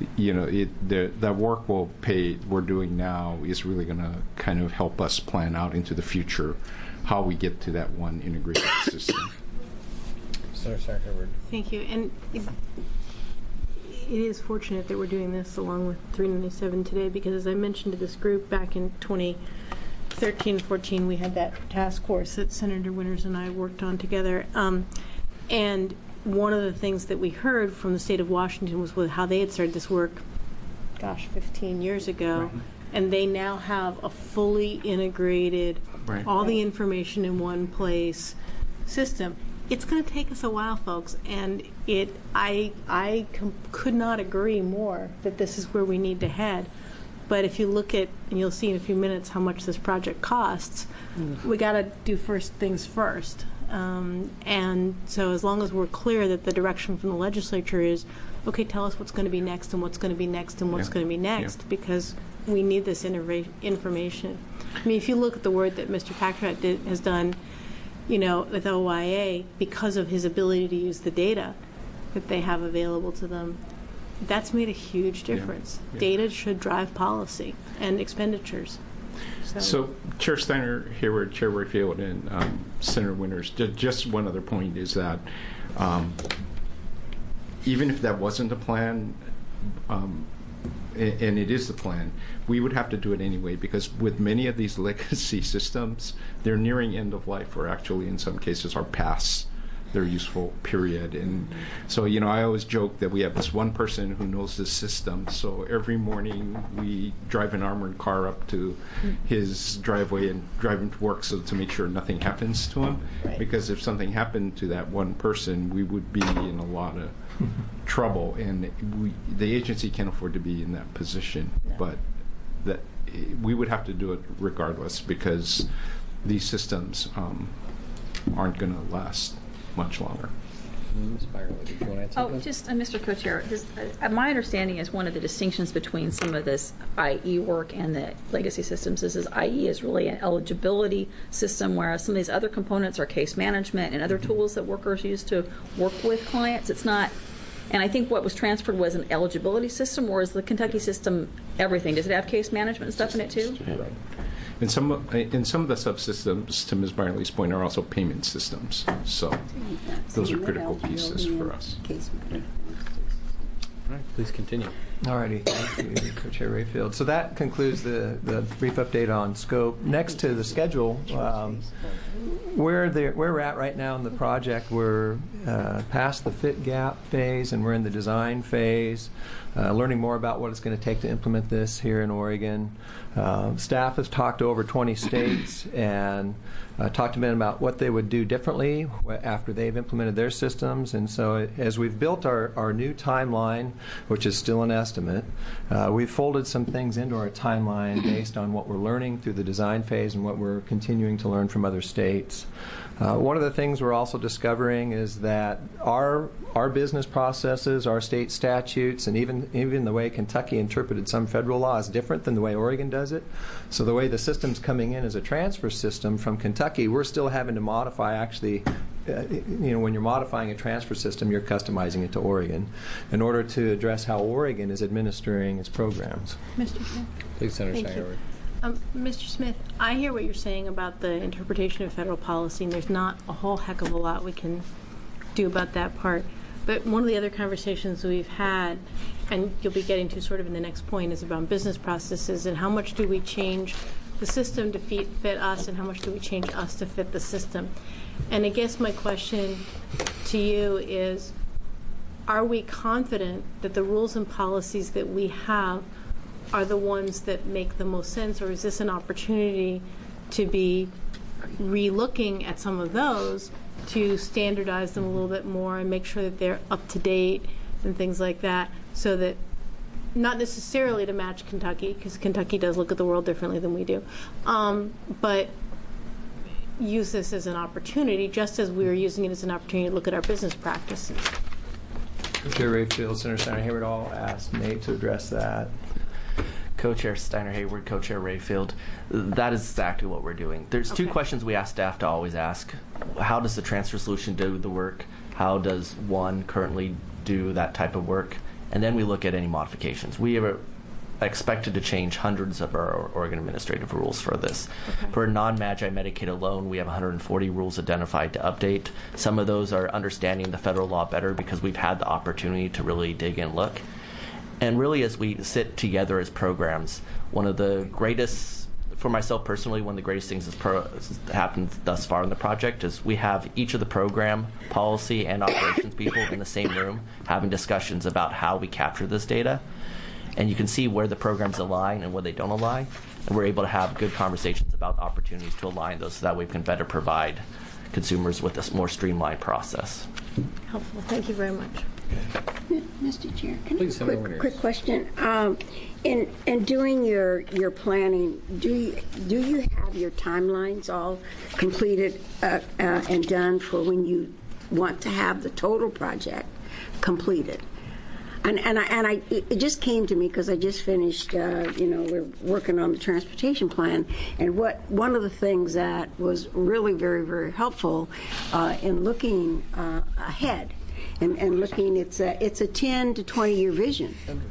that work we're doing now is really going to kind of help us plan out into the future how we get to that one integrated system. Senator Hayward. Thank you. And it is fortunate that we're doing this along with 397 today, because as I mentioned to this group back in 2013-14, we had that task force that Senator Winters and I worked on together. And one of the things that we heard from the state of Washington was how they had started this work, 15 years ago. Right. And they now have a fully integrated, all the information in one place system. It's going to take us a while, folks, and I could not agree more that this is where we need to head. But if you look at, and you'll see in a few minutes how much this project costs, we got to do first things first. And so as long as we're clear that the direction from the legislature is, okay, tell us what's going to be next and what's going to be next and what's going to be next, because we need this information. I mean, if you look at the work that Mr. Packrat has done, with OYA, because of his ability to use the data that they have available to them, that's made a huge difference. Yeah. Data should drive policy and expenditures. So Chair Steiner-Hayward, Chair Rayfield, and Senator Winters, just one other point is that even if that wasn't the plan, and it is the plan, we would have to do it anyway, because with many of these legacy systems, they're nearing end of life, or actually in some cases are past their useful period. And so, you know, I always joke that we have this one person who knows the system. So every morning we drive an armored car up to his driveway and drive him to work so to make sure nothing happens to him. Right. Because if something happened to that one person, we would be in a lot of trouble. And the agency can't afford to be in that position. No. But that we would have to do it regardless, because these systems aren't going to last much longer. Ms. Byerly, did you want to add something? Oh, just, Mr. Co-Chair, my understanding is one of the distinctions between some of this IE work and the legacy systems is IE is really an eligibility system, whereas some of these other components are case management and other tools that workers use to work with clients. It's not, and I think what was transferred was an eligibility system, or is the Kentucky system everything? Does it have case management and stuff in it too? Right. And some of the subsystems, to Ms. Byerly's point, are also payment systems. So those are critical pieces for us. All right, please continue. All righty, thank you, Co-Chair Rayfield. So that concludes the brief update on scope. Next to the schedule, where we're at right now in the project, we're past the fit gap phase and we're in the design phase, learning more about what it's going to take to implement this here in Oregon. Staff has talked to over 20 states and talked to them about what they would do differently after they've implemented their systems. And so as we've built our new timeline, which is still an estimate, we've folded some things into our timeline based on what we're learning through the design phase and what we're continuing to learn from other states. One of the things we're also discovering is that our business processes, our state statutes, and even the way Kentucky interpreted some federal law is different than the way Oregon does it. So the way the system's coming in as a transfer system from Kentucky, we're still having to modify actually. When you're modifying a transfer system, you're customizing it to Oregon in order to address how Oregon is administering its programs. Mr. Smith. Please, Senator Thank you. Steinerweber. Mr. Smith, I hear what you're saying about the interpretation of federal policy, and there's not a whole heck of a lot we can do about that part. But one of the other conversations we've had, and you'll be getting to sort of in the next point, is about business processes and how much do we change the system to fit us and how much do we change us to fit the system. And I guess my question to you is, are we confident that the rules and policies that we have are the ones that make the most sense, or is this an opportunity to be re-looking at some of those to standardize them a little bit more and make sure that they're up to date and things like that, so that not necessarily to match Kentucky, because Kentucky does look at the world differently than we do, but use this as an opportunity, just as we are using it as an opportunity to look at our business practices. Chair Rayfield, Senator Steiner Hayward, all asked Nate to address that. Co-Chair Steiner Hayward, Co-Chair Rayfield, that is exactly what we're doing. There's two questions we ask staff to always ask. How does the transfer solution do the work? How does one currently do that type of work? And then we look at any modifications. We are expected to change hundreds of our Oregon administrative rules for this. Okay. For non-Magi Medicaid alone, we have 140 rules identified to update. Some of those are understanding the federal law better because we've had the opportunity to really dig and look. And really, as we sit together as programs, one of the greatest, for myself personally, one of the greatest things that's happened thus far in the project is we have each of the program, policy, and operations people in the same room having discussions about how we capture this data. And you can see where the programs align and where they don't align. And we're able to have good conversations about opportunities to align those so that we can better provide consumers with a more streamlined process. Helpful. Thank you very much. Mr. Chair, can Please, I have a quick question? In doing your planning, do you have your timelines all completed and done for when you want to have the total project completed? And it just came to me because I just finished, we're working on the transportation plan, and one of the things that was really very, very helpful in looking ahead and looking, it's a 10 to 20 year vision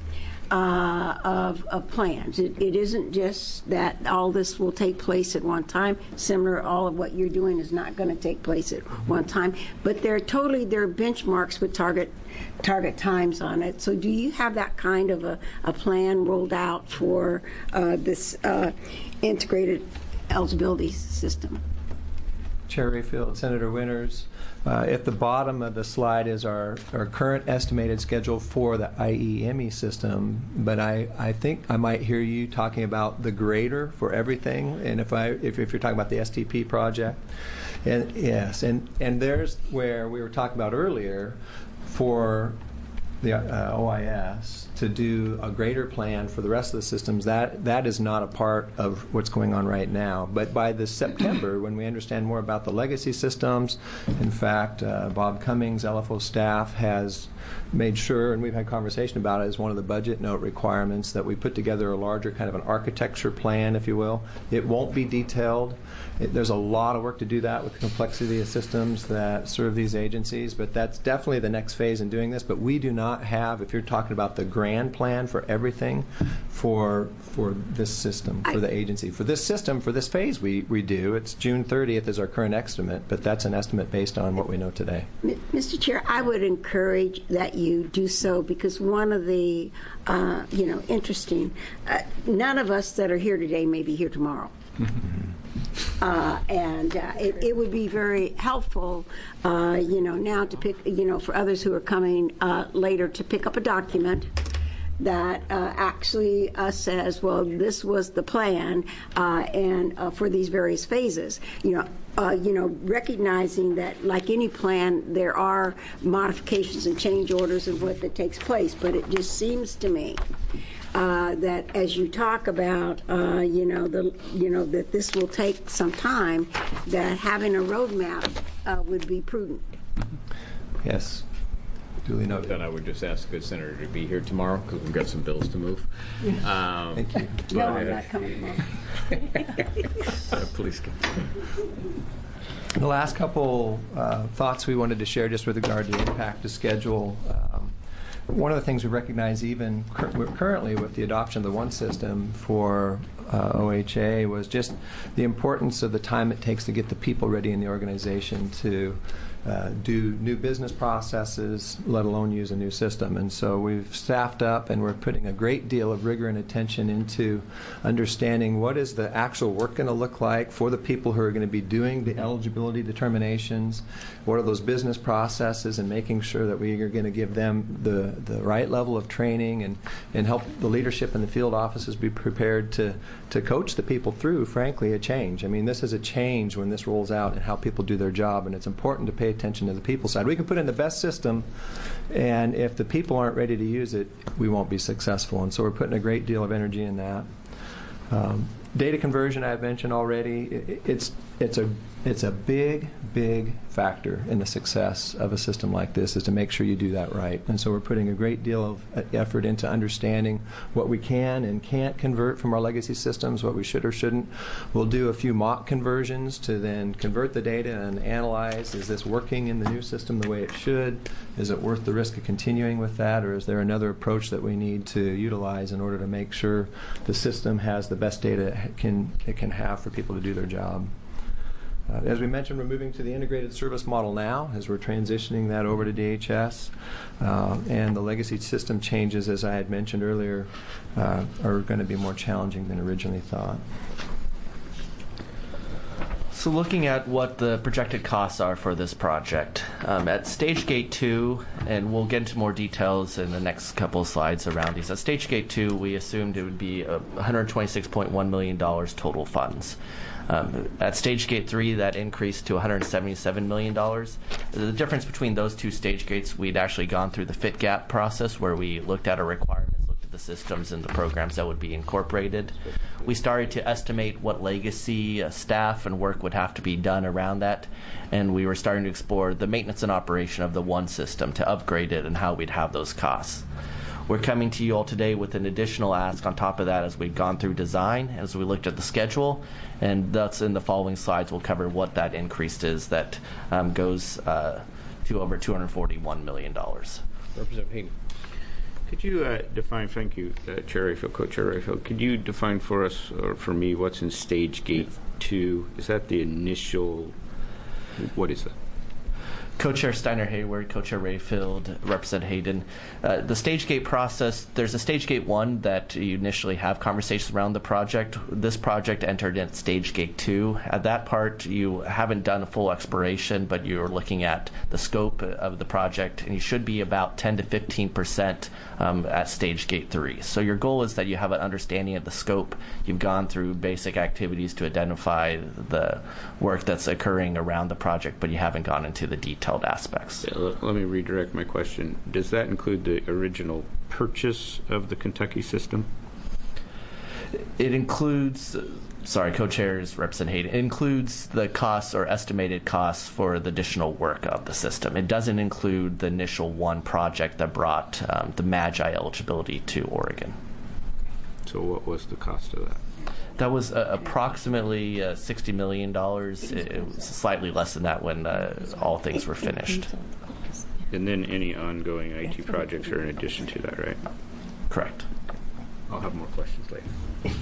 of plans. It isn't just that all this will take place at one time. Similar, all of what you're doing is not going to take place at one time, but they're benchmarks with target times on it. So do you have that kind of a plan rolled out for this integrated eligibility system? Chair Rayfield, Senator Winters. At the bottom of the slide is our current estimated schedule for the IEME system, but I think I might hear you talking about the grader for everything, and if you're talking about the STP project. And yes, and there's where we were talking about earlier for the OIS to do a grader plan for the rest of the systems. That is not a part of what's going on right now. But by this September, when we understand more about the legacy systems, in fact, Bob Cummings, LFO staff, has made sure, and we've had conversation about it as one of the budget note requirements, that we put together a larger kind of an architecture plan, if you will. It won't be detailed. There's a lot of work to do that with the complexity of systems that serve these agencies, but that's definitely the next phase in doing this. But we do not have, if you're talking about the grand plan for everything for this system, for the agency. For this system, for this phase, we do. It's June 30th is our current estimate, but that's an estimate based on what we know today. Mr. Chair, I would encourage that you do so, because one of the, interesting, none of us that are here today may be here tomorrow. It would be very helpful, now to pick, for others who are coming later, to pick up a document that actually says, well, this was the plan, and for these various phases. Recognizing that, like any plan, there are modifications and change orders of what that takes place. But it just seems to me that as you talk about, that this will take some time, that having a roadmap would be prudent. Yes. Duly noted. Then I would just ask the good senator to be here tomorrow, because we've got some bills to move. Thank you. No, I'm not coming tomorrow. Please continue. The last couple thoughts we wanted to share just with regard to the impact to schedule. One of the things we recognize even currently with the adoption of the one system for OHA was just the importance of the time it takes to get the people ready in the organization to do new business processes, let alone use a new system. And so we've staffed up, and we're putting a great deal of rigor and attention into understanding what is the actual work going to look like for the people who are going to be doing the eligibility determinations, what are those business processes, and making sure that we are going to give them the right level of training and help the leadership in the field offices be prepared to coach the people through, frankly, a change. I mean, this is a change when this rolls out and how people do their job, and it's important to pay attention to the people side. We can put in the best system, and if the people aren't ready to use it, we won't be successful. And so we're putting a great deal of energy in that. Data conversion, I've mentioned already. It's a big factor in the success of a system like this, is to make sure you do that right. And so we're putting a great deal of effort into understanding what we can and can't convert from our legacy systems, what we should or shouldn't. We'll do a few mock conversions to then convert the data and analyze, is this working in the new system the way it should? Is it worth the risk of continuing with that, or is there another approach that we need to utilize in order to make sure the system has the best data it can have for people to do their job? As we mentioned, we're moving to the integrated service model now as we're transitioning that over to DHS. And the legacy system changes, as I had mentioned earlier, are going to be more challenging than originally thought. So looking at what the projected costs are for this project, at Stage Gate 2, and we'll get into more details in the next couple of slides around these. At Stage Gate 2, we assumed it would be $126.1 million total funds. At Stage Gate 3, that increased to $177 million. The difference between those two stage gates, we'd actually gone through the fit gap process where we looked at our requirements, looked at the systems and the programs that would be incorporated. We started to estimate what legacy staff and work would have to be done around that, and we were starting to explore the maintenance and operation of the one system to upgrade it and how we'd have those costs. We're coming to you all today with an additional ask on top of that as we've gone through design, as we looked at the schedule, and that's in the following slides. We'll cover what that increase is that goes to over $241 million. Representative Hayden. Could you define, thank you, Chair Rayfield, Co-Chair Rayfield, could you define for us, or for me, what's in Stage Gate 2? Is that the initial, what is that? Co-Chair Steiner Hayward, Co-Chair Rayfield, Representative Hayden. The stage gate process, there's a stage gate 1 that you initially have conversations around the project. This project entered in stage gate 2. At that part, you haven't done a full exploration, but you're looking at the scope of the project, and you should be about 10 to 15% at stage gate 3. So your goal is that you have an understanding of the scope. You've gone through basic activities to identify the work that's occurring around the project, but you haven't gone into the detailed aspects. Yeah, let me redirect my question. Does that include the original purchase of the Kentucky system? It includes, co-chairs Representative Hayden, it includes the costs or estimated costs for the additional work of the system. It doesn't include the initial one project that brought the MAGI eligibility to Oregon. So what was the cost of that? That was approximately $60 million. It was slightly less than that when all things were finished. And then any ongoing IT projects are in addition to that, right? Correct. I'll have more questions later.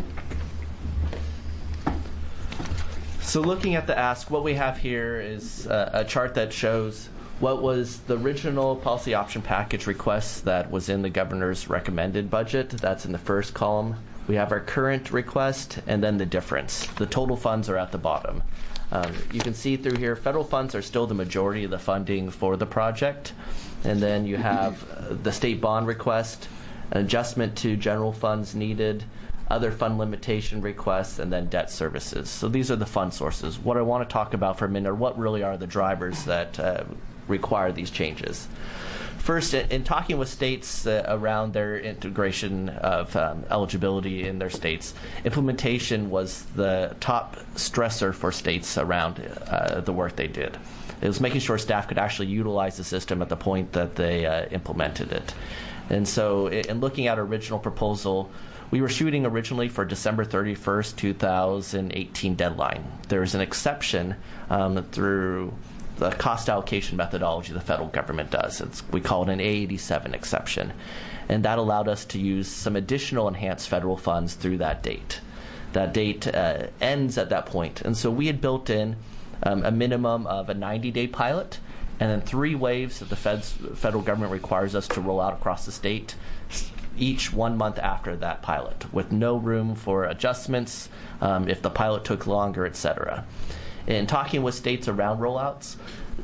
So looking at the ask, what we have here is a chart that shows what was the original policy option package request that was in the governor's recommended budget. That's in the first column. We have our current request and then the difference. The total funds are at the bottom. You can see through here, federal funds are still the majority of the funding for the project. And then you have the state bond request, an adjustment to general funds needed, other fund limitation requests, and then debt services. So these are the fund sources. What I want to talk about for a minute are what really are the drivers that require these changes. First, in talking with states around their integration of eligibility in their states, implementation was the top stressor for states around the work they did. It was making sure staff could actually utilize the system at the point that they implemented it. And so in looking at our original proposal, we were shooting originally for December 31st, 2018 deadline. There's an exception through the cost allocation methodology the federal government does. We call it an A87 exception. And that allowed us to use some additional enhanced federal funds through that date. That date ends at that point. And so we had built in a minimum of a 90-day pilot and then 3 waves that the federal government requires us to roll out across the state, each 1 month after that pilot, with no room for adjustments if the pilot took longer, etc. In talking with states around rollouts,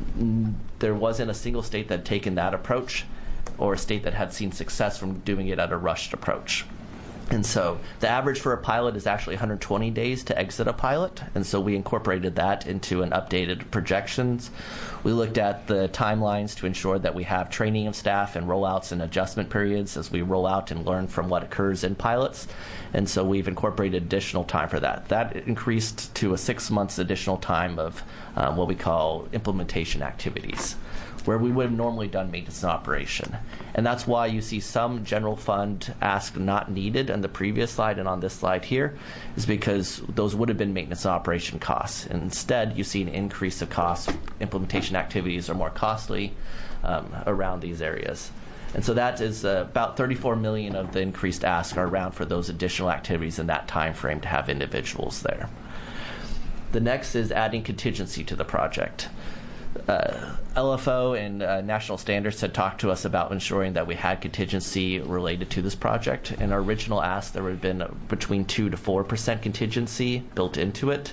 there wasn't a single state that had taken that approach or a state that had seen success from doing it at a rushed approach. And so the average for a pilot is actually 120 days to exit a pilot, and so we incorporated that into an updated projections. We looked at the timelines to ensure that we have training of staff and rollouts and adjustment periods as we roll out and learn from what occurs in pilots, and so we've incorporated additional time for that. That increased to a 6 months additional time of what we call implementation activities, where we would have normally done maintenance and operation. And that's why you see some general fund ask not needed on the previous slide and on this slide here, is because those would have been maintenance and operation costs. And instead, you see an increase of costs. Implementation activities are more costly around these areas. And so that is about $34 million of the increased ask are around for those additional activities in that time frame to have individuals there. The next is adding contingency to the project. LFO and national standards had talked to us about ensuring that we had contingency related to this project. In our original ask, there would have been between 2 to 4% contingency built into it.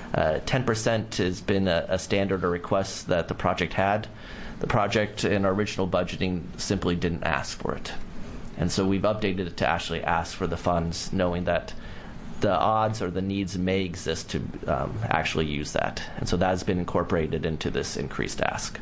10% has been a standard or request that the project had. The project in our original budgeting simply didn't ask for it. And so we've updated it to actually ask for the funds, knowing that the odds or the needs may exist to actually use that. And so that has been incorporated into this increased ask.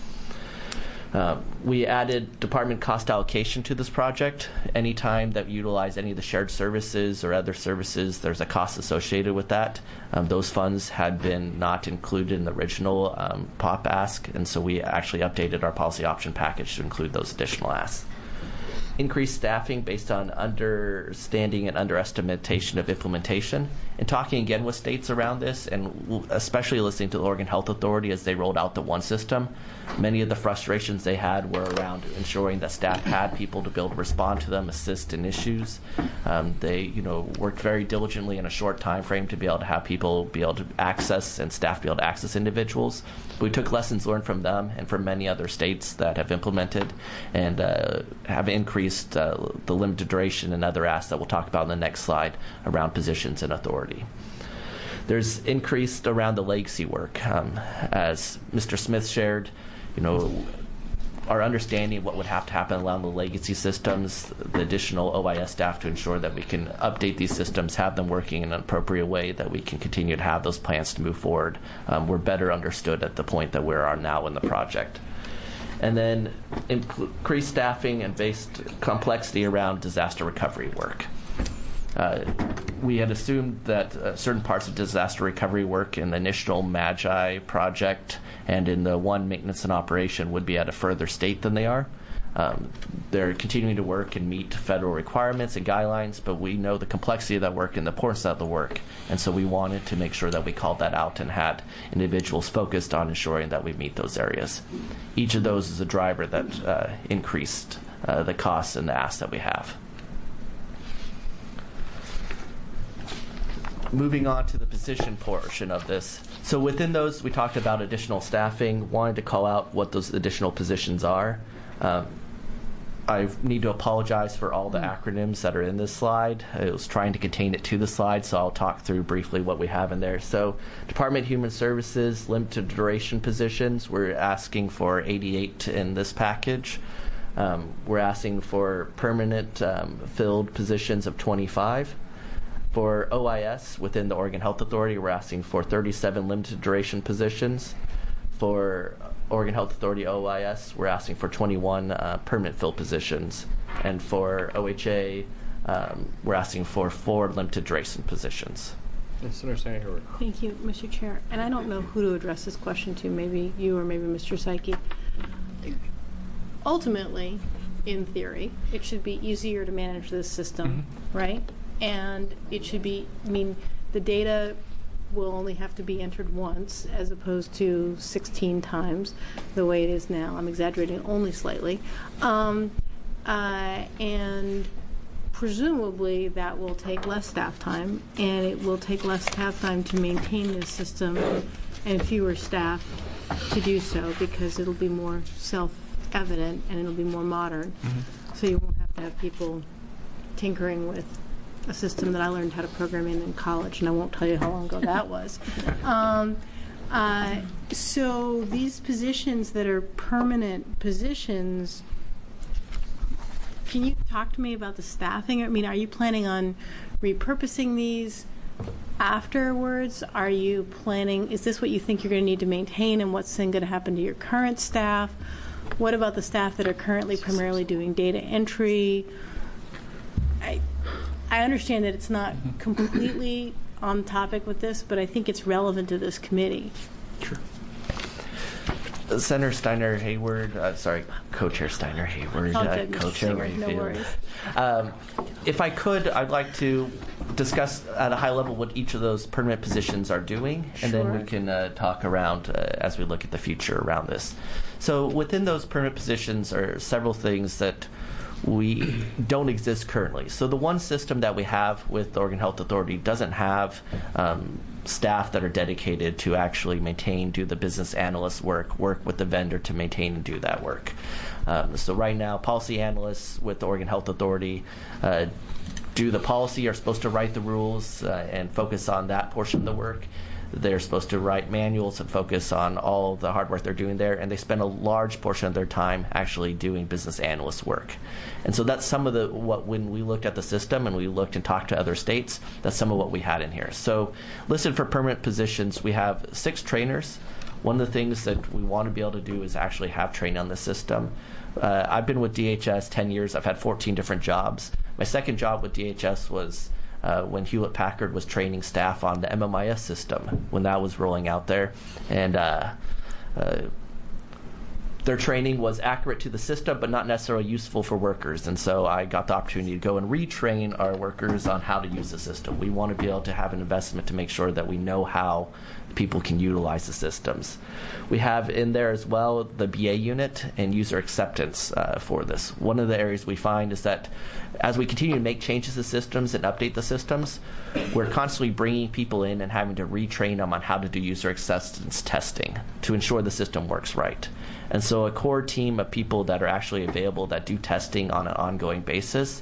We added department cost allocation to this project. Anytime that we utilize any of the shared services or other services, there's a cost associated with that. Those funds had been not included in the original POP ask, and so we actually updated our policy option package to include those additional asks. increased staffing based on understanding and underestimation of implementation. And talking again with states around this, and especially listening to the Oregon Health Authority as they rolled out the one system, many of the frustrations they had were around ensuring that staff had people to be able to respond to them, assist in issues. They, worked very diligently in a short time frame to be able to have people be able to access and staff be able to access individuals. We took lessons learned from them and from many other states that have implemented and have increased the limited duration and other asks that we'll talk about in the next slide around positions and authority. There's increased around the legacy work. As Mr. Smith shared, our understanding of what would have to happen around the legacy systems, the additional OIS staff to ensure that we can update these systems, have them working in an appropriate way, that we can continue to have those plans to move forward. We're better understood at the point that we are now in the project. And then increased staffing and based complexity around disaster recovery work. We had assumed that certain parts of disaster recovery work in the initial MAGI project and in the one maintenance and operation would be at a further state than they are. They're continuing to work and meet federal requirements and guidelines, but we know the complexity of that work and the importance of the work, and so we wanted to make sure that we called that out and had individuals focused on ensuring that we meet those areas. Each of those is a driver that increased the costs and the asks that we have. Moving on to the position portion of this. So within those, we talked about additional staffing, wanted to call out what those additional positions are. I need to apologize for all the acronyms that are in this slide. I was trying to contain it to the slide, so I'll talk through briefly what we have in there. So Department of Human Services, limited duration positions, we're asking for 88 in this package. We're asking for permanent filled positions of 25. For OIS, within the Oregon Health Authority, we're asking for 37 limited duration positions. For Oregon Health Authority OIS, we're asking for 21 permanent filled positions. And for OHA, we're asking for 4 limited duration positions. Senator Steiner Hayward. Thank you, Mr. Chair. And I don't know who to address this question to, maybe you or maybe Mr. Psyche. Ultimately, in theory, it should be easier to manage this system, right? And it should be, the data will only have to be entered once as opposed to 16 times the way it is now. I'm exaggerating only slightly. And presumably that will take less staff time, and it will take less staff time to maintain this system and fewer staff to do so, because it'll be more self-evident and it'll be more modern. So you won't have to have people tinkering with a system that I learned how to program in college, and I won't tell you how long ago that was. So these positions that are permanent positions, can you talk to me about the staffing? Are you planning on repurposing these afterwards? Are you planning, is this what you think you're going to need to maintain, and what's then going to happen to your current staff? What about the staff that are currently primarily doing data entry? I understand that it's not completely on topic with this, but I think it's relevant to this committee. Sure. Senator Steiner Hayward, Co-Chair Steiner Hayward, Co-Chair Rayfield. No worries. If I could, I'd like to discuss at a high level what each of those permanent positions are doing, and then we can talk around as we look at the future around this. So within those permanent positions are several things that we don't exist currently. So the one system that we have with the Oregon Health Authority doesn't have staff that are dedicated to actually maintain, do the business analyst work with the vendor to maintain and do that work. So right now, policy analysts with the Oregon Health Authority do the policy, are supposed to write the rules and focus on that portion of the work. They're supposed to write manuals and focus on all the hard work they're doing there, and they spend a large portion of their time actually doing business analyst work. And so that's some of when we looked at the system and we looked and talked to other states, that's some of what we had in here. So listed for permanent positions, we have 6 trainers. One of the things that we want to be able to do is actually have training on the system. I've been with DHS 10 years. I've had 14 different jobs. My second job with DHS was when Hewlett-Packard was training staff on the MMIS system when that was rolling out there. And their training was accurate to the system, but not necessarily useful for workers. And so I got the opportunity to go and retrain our workers on how to use the system. We want to be able to have an investment to make sure that we know how people can utilize the systems. We have in there as well the BA unit and user acceptance for this. One of the areas we find is that as we continue to make changes to systems and update the systems, we're constantly bringing people in and having to retrain them on how to do user acceptance testing to ensure the system works right. And so a core team of people that are actually available that do testing on an ongoing basis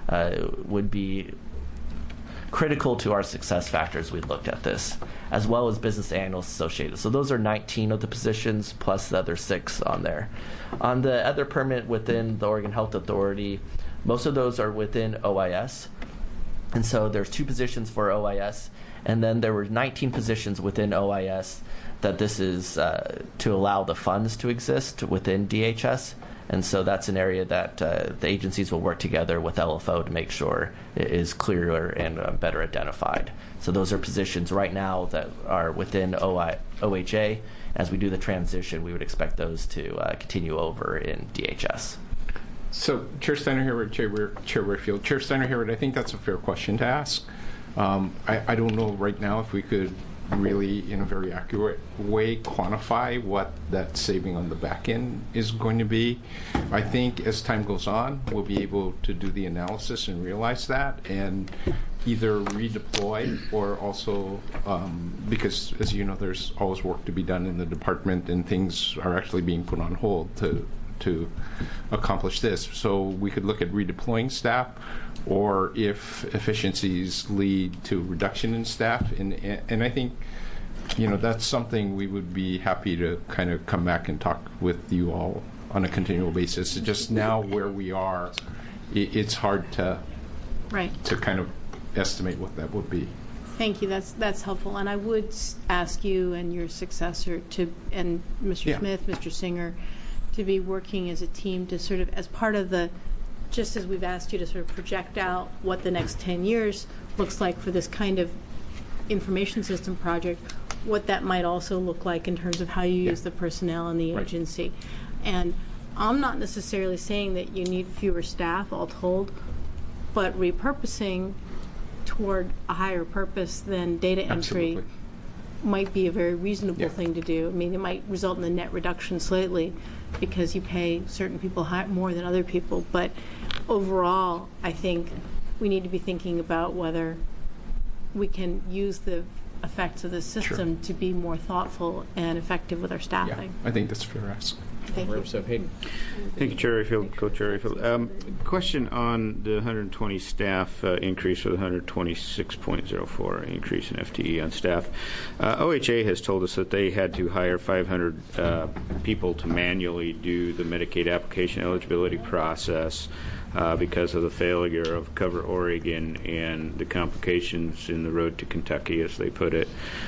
would be critical to our success factors. We looked at this, as well as business analysts associated. So those are 19 of the positions plus the other 6 on there. On the other permit within the Oregon Health Authority, most of those are within OIS. And so there's 2 positions for OIS, and then there were 19 positions within OIS that this is to allow the funds to exist within DHS. And so that's an area that the agencies will work together with LFO to make sure it is clearer and better identified. So those are positions right now that are within OHA. As we do the transition, we would expect those to continue over in DHS. So, Chair Steiner-Hayward, Chair Rayfield. Chair Steiner-Hayward, I think that's a fair question to ask. I don't know right now if we could really, in a very accurate way, quantify what that saving on the back end is going to be. I think as time goes on, we'll be able to do the analysis and realize that, and either redeploy or also, because as you know, there's always work to be done in the department, and things are actually being put on hold to accomplish this. So we could look at redeploying staff, or if efficiencies lead to reduction in staff. And I think, that's something we would be happy to kind of come back and talk with you all on a continual basis. Just now where we are, it's hard to kind of estimate what that would be. Thank you. That's helpful. And I would ask you and your successor and Mr. Smith, Mr. Singer, to be working as a team to sort of, as part of just as we've asked you to sort of project out what the next 10 years looks like for this kind of information system project, what that might also look like in terms of how you use the personnel in the agency. And I'm not necessarily saying that you need fewer staff, all told, but repurposing toward a higher purpose than data entry might be a very reasonable thing to do. I mean, it might result in a net reduction slightly because you pay certain people more than other people, but overall, I think we need to be thinking about whether we can use the effects of the system to be more thoughtful and effective with our staffing. I think that's a fair ask. Thank you. Representative Hayden. Thank you, Chair Rayfield, Co-Chair Rayfield. Question on the 120 staff increase or the 126.04 increase in FTE on staff. OHA has told us that they had to hire 500 people to manually do the Medicaid application eligibility process because of the failure of Cover Oregon and the complications in the road to Kentucky, as they put it.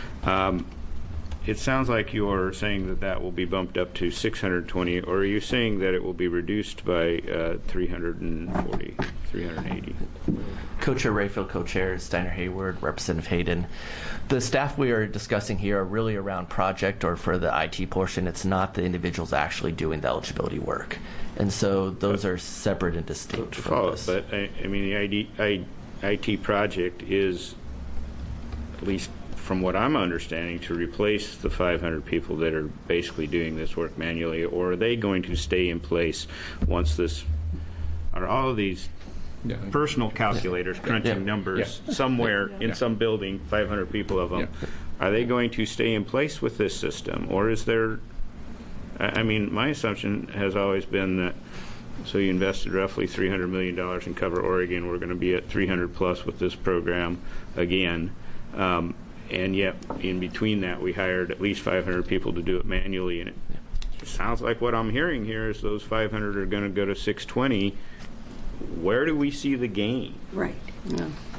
It sounds like you're saying that will be bumped up to 620, or are you saying that it will be reduced by 340, 380? Co-Chair Rayfield, Co-Chair Steiner-Hayward, Representative Hayden. The staff we are discussing here are really around project or for the IT portion. It's not the individuals actually doing the eligibility work. And so those are separate and distinct from this. But, I mean, the IT project is, at least from what I'm understanding, to replace the 500 people that are basically doing this work manually, or are they going to stay in place once this, are all of these personal calculators crunching numbers somewhere in some building, 500 people of them, are they going to stay in place with this system, or is there, I mean, my assumption has always been that, so you invested roughly $300 million in Cover Oregon, we're going to be at 300 plus with this program again. And yet, in between that, we hired at least 500 people to do it manually. And it sounds like what I'm hearing here is those 500 are going to go to 620. Where do we see the gain? Right. Yeah.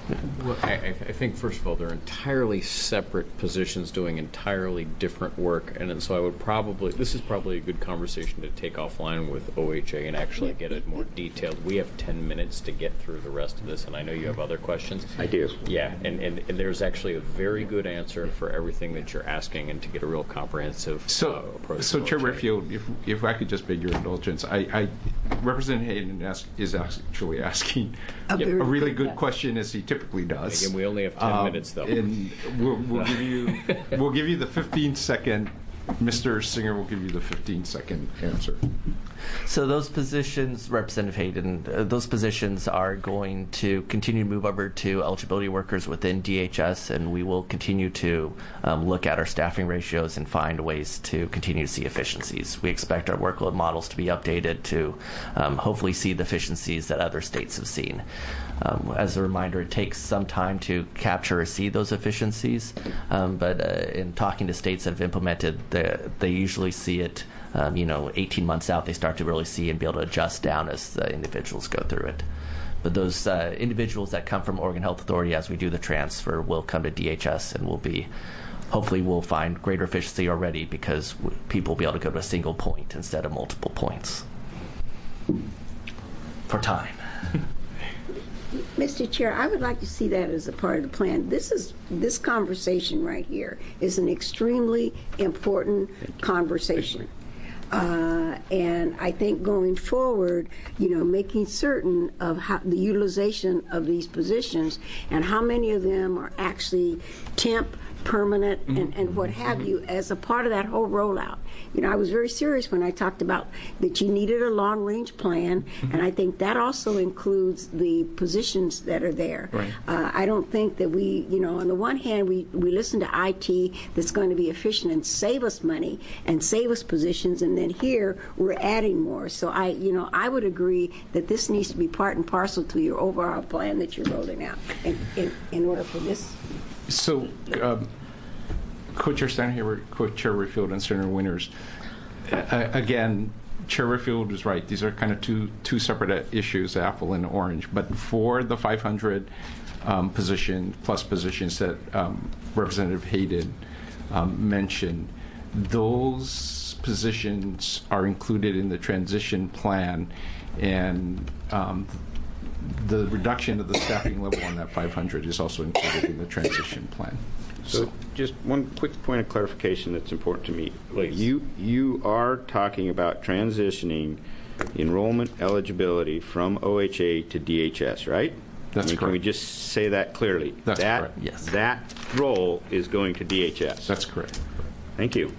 Well, I think, first of all, they're entirely separate positions doing entirely different work, and so I would this is probably a good conversation to take offline with OHA and actually get it more detailed. We have 10 minutes to get through the rest of this, and I know you have other questions. I do. Yeah, and there's actually a very good answer for everything that you're asking, and to get a real comprehensive approach. So Chair Rayfield, if I could just beg your indulgence, Representative Hayden is actually asking a really good question, as he typically does. Again, we only have 10 minutes, though. And we'll give you the 15-second. Mr. Singer will give you the 15-second answer. So those positions, Representative Hayden, those positions are going to continue to move over to eligibility workers within DHS, and we will continue to look at our staffing ratios and find ways to continue to see efficiencies. We expect our workload models to be updated to hopefully see the efficiencies that other states have seen. As a reminder, it takes some time to capture or see those efficiencies, but in talking to states that have implemented, they usually see it 18 months out. They start to really see and be able to adjust down as the individuals go through it. But those individuals that come from Oregon Health Authority, as we do the transfer, will come to DHS, and hopefully we'll find greater efficiency already, because people will be able to go to a single point instead of multiple points for time. Mr. Chair, I would like to see that as a part of the plan. This conversation right here is an extremely important conversation. And I think going forward, making certain of how the utilization of these positions and how many of them are actually temp, permanent, and what have you, as a part of that whole rollout. I was very serious when I talked about that you needed a long-range plan, and I think that also includes the positions that are there. Right. I don't think that we, on the one hand, we listen to IT that's going to be efficient and save us money and save us positions, and then here we're adding more. So I would agree that this needs to be part and parcel to your overall plan that you're rolling out in order for this. So, Co-Chair Steiner, Co-Chair Rayfield, and Senator Winters, again, Chair Rayfield is right. These are kind of two separate issues, apple and orange. But for the 500 positions that Representative Hayden mentioned, those positions are included in the transition plan, and the reduction of the staffing level on that 500 is also included in the transition plan. So just one quick point of clarification that's important to me. Please. You are talking about transitioning enrollment eligibility from OHA to DHS, right? That's correct. Can we just say that clearly? That's correct. Yes. That role is going to DHS. That's correct. Thank you.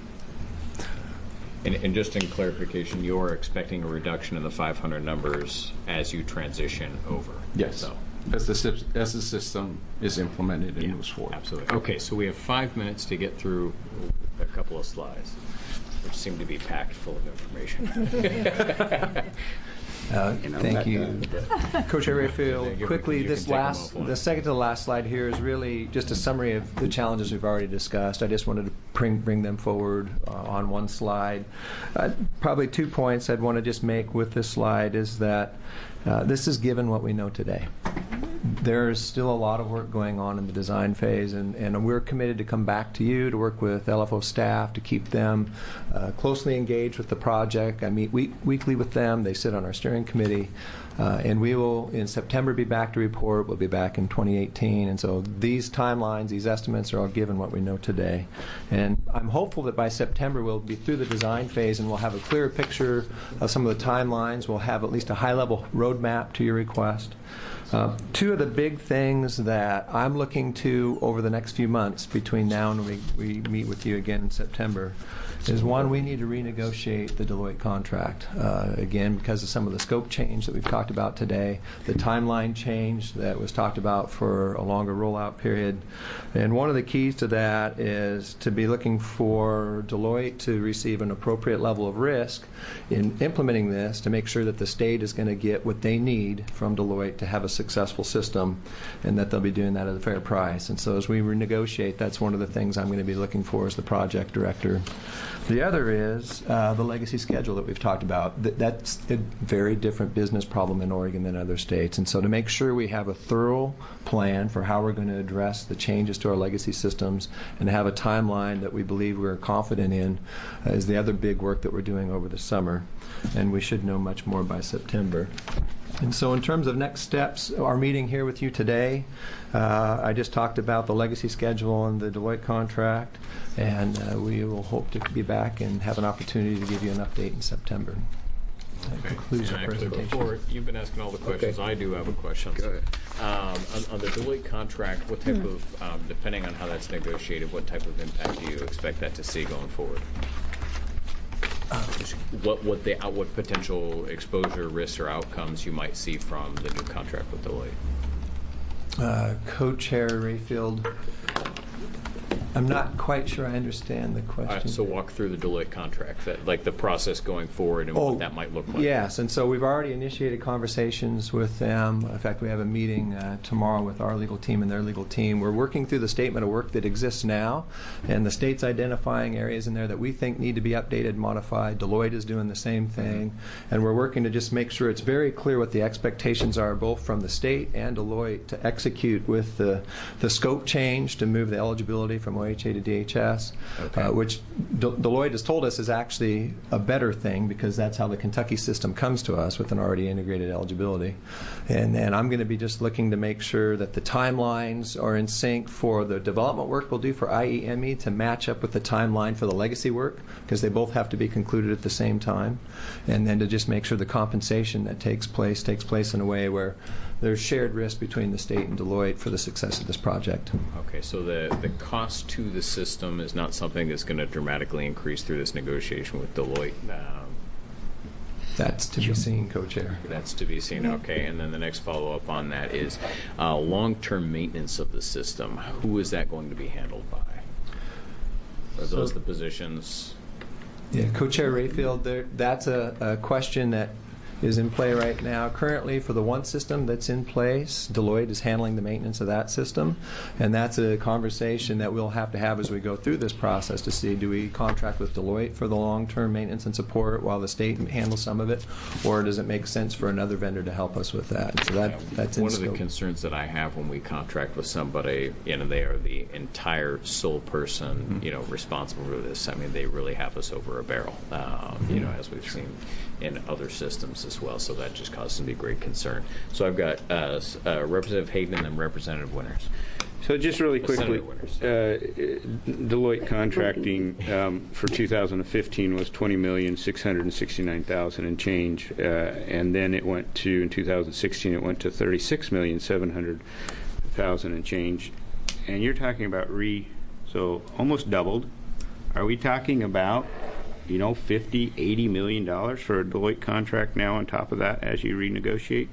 And just in clarification, you're expecting a reduction in the 500 numbers as you transition over. Yes. So. As the system is implemented and moves forward. Absolutely. Okay, so we have 5 minutes to get through a couple of slides, which seem to be packed full of information. Thank you, Co-Chair Rayfield. Quickly, the second to the last slide here is really just a summary of the challenges we've already discussed. I just wanted to bring them forward on one slide. Probably 2 points I'd want to just make with this slide is that this is given what we know today. There's still a lot of work going on in the design phase, and we're committed to come back to you to work with LFO staff to keep them closely engaged with the project. I meet weekly with them. They sit on our steering committee. And we will, in September, be back to report. We'll be back in 2018. And so these timelines, these estimates are all given what we know today. And I'm hopeful that by September we'll be through the design phase and we'll have a clearer picture of some of the timelines. We'll have at least a high-level roadmap to your request. Two of the big things that I'm looking to over the next few months between now and when we meet with you again in September is, one, we need to renegotiate the Deloitte contract. Again, because of some of the scope change that we've talked about today, the timeline change that was talked about for a longer rollout period. And one of the keys to that is to be looking for Deloitte to receive an appropriate level of risk in implementing this to make sure that the state is going to get what they need from Deloitte to have a successful successful system, and that they'll be doing that at a fair price. And so as we renegotiate, that's one of the things I'm going to be looking for as the project director. The other is the legacy schedule that we've talked about. That's a very different business problem in Oregon than other states. And so to make sure we have a thorough plan for how we're going to address the changes to our legacy systems and have a timeline that we believe we're confident in is the other big work that we're doing over the summer. And we should know much more by September. And so in terms of next steps, our meeting here with you today, I just talked about the legacy schedule and the Deloitte contract, and we will hope to be back and have an opportunity to give you an update in September. That concludes our presentation. Before, you've been asking all the questions. Okay. I do have a question. Go ahead. On the Deloitte contract, what type of, depending on how that's negotiated, what type of impact do you expect that to see going forward? What potential exposure, risks, or outcomes you might see from the new contract with Deloitte? Co-Chair Rayfield, I'm not quite sure I understand the question. So walk through the Deloitte contract, like the process going forward and what that might look like. Yes, and so we've already initiated conversations with them. In fact, we have a meeting tomorrow with our legal team and their legal team. We're working through the statement of work that exists now, and the state's identifying areas in there that we think need to be updated, modified. Deloitte is doing the same thing, and we're working to just make sure it's very clear what the expectations are, both from the state and Deloitte, to execute with the scope change to move the eligibility from OHA to DHS, which Deloitte has told us is actually a better thing because that's how the Kentucky system comes to us with an already integrated eligibility. And then I'm going to be just looking to make sure that the timelines are in sync for the development work we'll do for IEME to match up with the timeline for the legacy work, because they both have to be concluded at the same time. And then to just make sure the compensation that takes place in a way where there's shared risk between the state and Deloitte for the success of this project. Okay, so the cost to the system is not something that's going to dramatically increase through this negotiation with Deloitte. That's to be seen, Co-Chair. That's to be seen, okay. And then the next follow-up on that is long-term maintenance of the system. Who is that going to be handled by? Are those the positions? Yeah, Co-Chair Rayfield, that's a question that is in play right now. Currently, for the one system that's in place, Deloitte is handling the maintenance of that system, and that's a conversation that we'll have to have as we go through this process to see, do we contract with Deloitte for the long-term maintenance and support while the state handles some of it, or does it make sense for another vendor to help us with that? So that's one of the concerns that I have when we contract with somebody, they are the entire sole person, responsible for this. I mean, they really have us over a barrel, as we've seen in other systems as well. So that just causes me great concern. So I've got Representative Hayden and then Representative Winters. So just really quickly, Deloitte contracting for 2015 was $20,669,000 and change, and then it went to, in 2016, it went to $36,700,000 and change. And you're talking about so almost doubled. Are we talking about $50, $80 million for a Deloitte contract now on top of that as you renegotiate?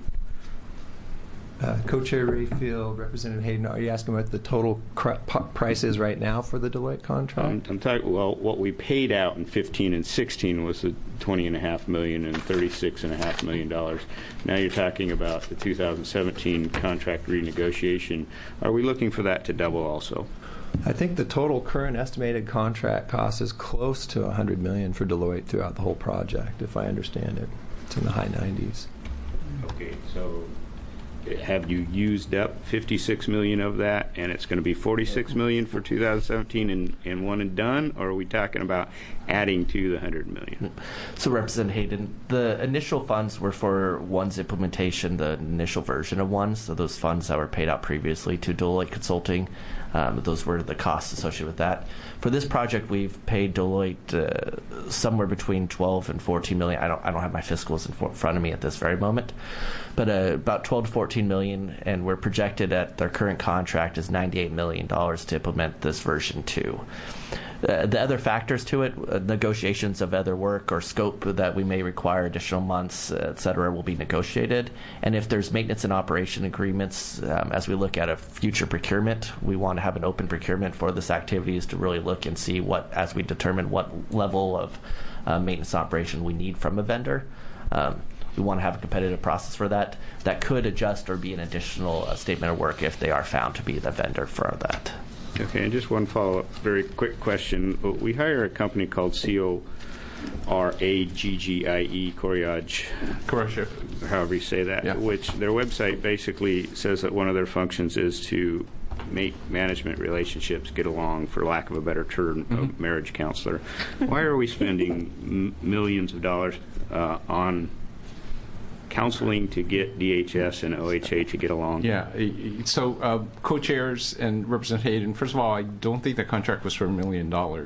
Co-Chair Rayfield, Representative Hayden, are you asking what the total price is right now for the Deloitte contract? I'm talking, what we paid out in 15 and 16 was the $20.5 million and $36.5 million. Now you're talking about the 2017 contract renegotiation. Are we looking for that to double also? I think the total current estimated contract cost is close to $100 million for Deloitte throughout the whole project, if I understand it. It's in the high 90s. Okay, so have you used up $56 million of that, and it's going to be $46 million for 2017 and one and done, or are we talking about adding to the $100 million? So, Representative Hayden, the initial funds were for ONE's implementation, the initial version of ONE, so those funds that were paid out previously to Deloitte Consulting, those were the costs associated with that. For this project, we've paid Deloitte somewhere between 12 and 14 million. I don't have my fiscals in front of me at this very moment, but about 12 to 14 million, and we're projected at their current contract is $98 million to implement this version 2. The other factors to it, negotiations of other work or scope that we may require additional months, et cetera, will be negotiated. And if there's maintenance and operation agreements, as we look at a future procurement, we want to have an open procurement for this activities to really look and see as we determine what level of maintenance operation we need from a vendor. we want to have a competitive process for that. That could adjust or be an additional statement of work if they are found to be the vendor for that. Okay, and just one follow-up, very quick question. We hire a company called CORAGGIE, Coriage, however you say that, which their website basically says that one of their functions is to make management relationships get along, for lack of a better term, a marriage counselor. Why are we spending millions of dollars on counseling to get DHS and OHA to get along? Yeah, so co-chairs and Representative Hayden, first of all, I don't think the contract was for $1 million.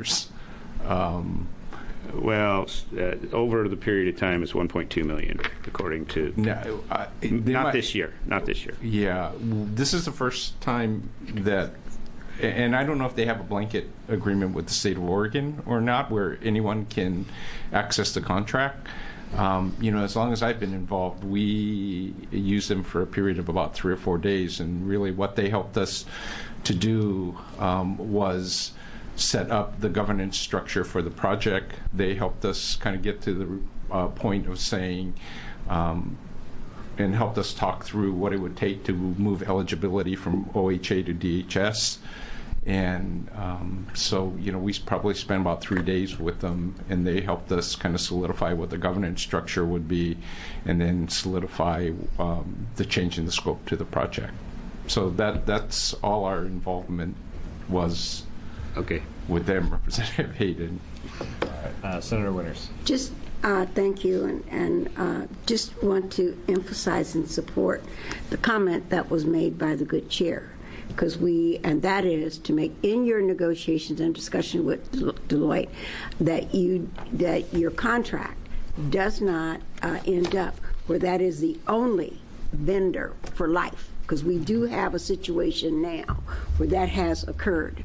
Well, over the period of time, it's $1.2 million, according to... No, not this year. Yeah, this is the first time that, and I don't know if they have a blanket agreement with the state of Oregon or not, where anyone can access the contract. As long as I've been involved, we use them for a period of about 3 or 4 days, and really what they helped us to do was set up the governance structure for the project. They helped us kind of get to the point of saying, and helped us talk through what it would take to move eligibility from OHA to DHS. And so we probably spent about 3 days with them, and they helped us kind of solidify what the governance structure would be, and then solidify the change in the scope to the project. So that's all our involvement was. Okay. With them, Representative Hayden. Senator Winters. Just thank you, and just want to emphasize and support the comment that was made by the good chair, and that is to make in your negotiations and discussion with Deloitte that your contract does not end up where that is the only vendor for life, because we do have a situation now where that has occurred.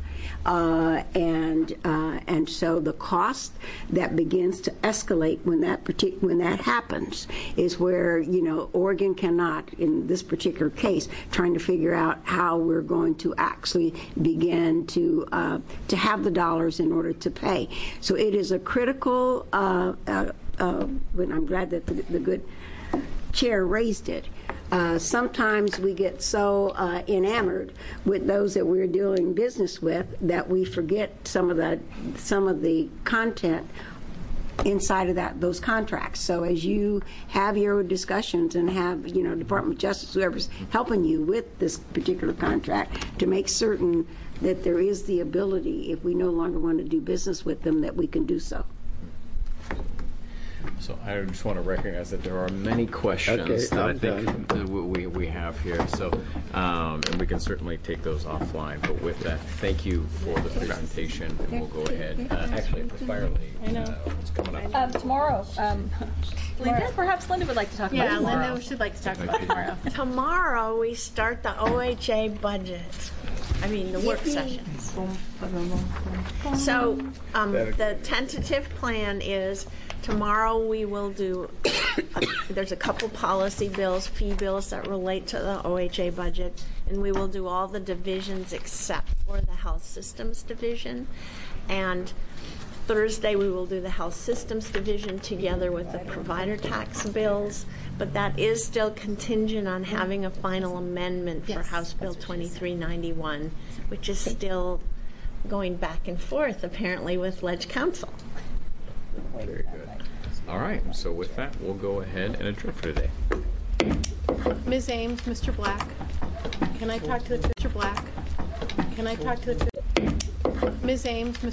And so the cost that begins to escalate when that happens is where Oregon cannot, in this particular case, trying to figure out how we're going to actually begin to have the dollars in order to pay. So it is a critical. I'm glad that the good chair raised it. Sometimes we get so enamored with those that we're doing business with that we forget some of the content inside of those contracts. So as you have your discussions and have Department of Justice, whoever's helping you with this particular contract, to make certain that there is the ability, if we no longer want to do business with them, that we can do so. So I just want to recognize that there are many questions that I think that we have here. So, and we can certainly take those offline. But with that, thank you for the presentation, and we'll go ahead. Actually, for Fire League, what's coming up? Tomorrow. Linda? Perhaps Linda would like to talk about it tomorrow. Yeah, Linda should like to talk about it tomorrow. Tomorrow we start the OHA budget. The work sessions. So the tentative plan is tomorrow we will do, there's a couple policy bills, fee bills that relate to the OHA budget, and we will do all the divisions except for the health systems division. And Thursday we will do the health systems division together with the provider tax bills, but that is still contingent on having a final amendment for House Bill 2391, which is still going back and forth apparently with Ledge Council. Very good. All right, so with that, we'll go ahead and adjourn for today. Ms. Ames, Mr. Black, can I talk to the Mr. Black? Can I talk to the Ms. Ames,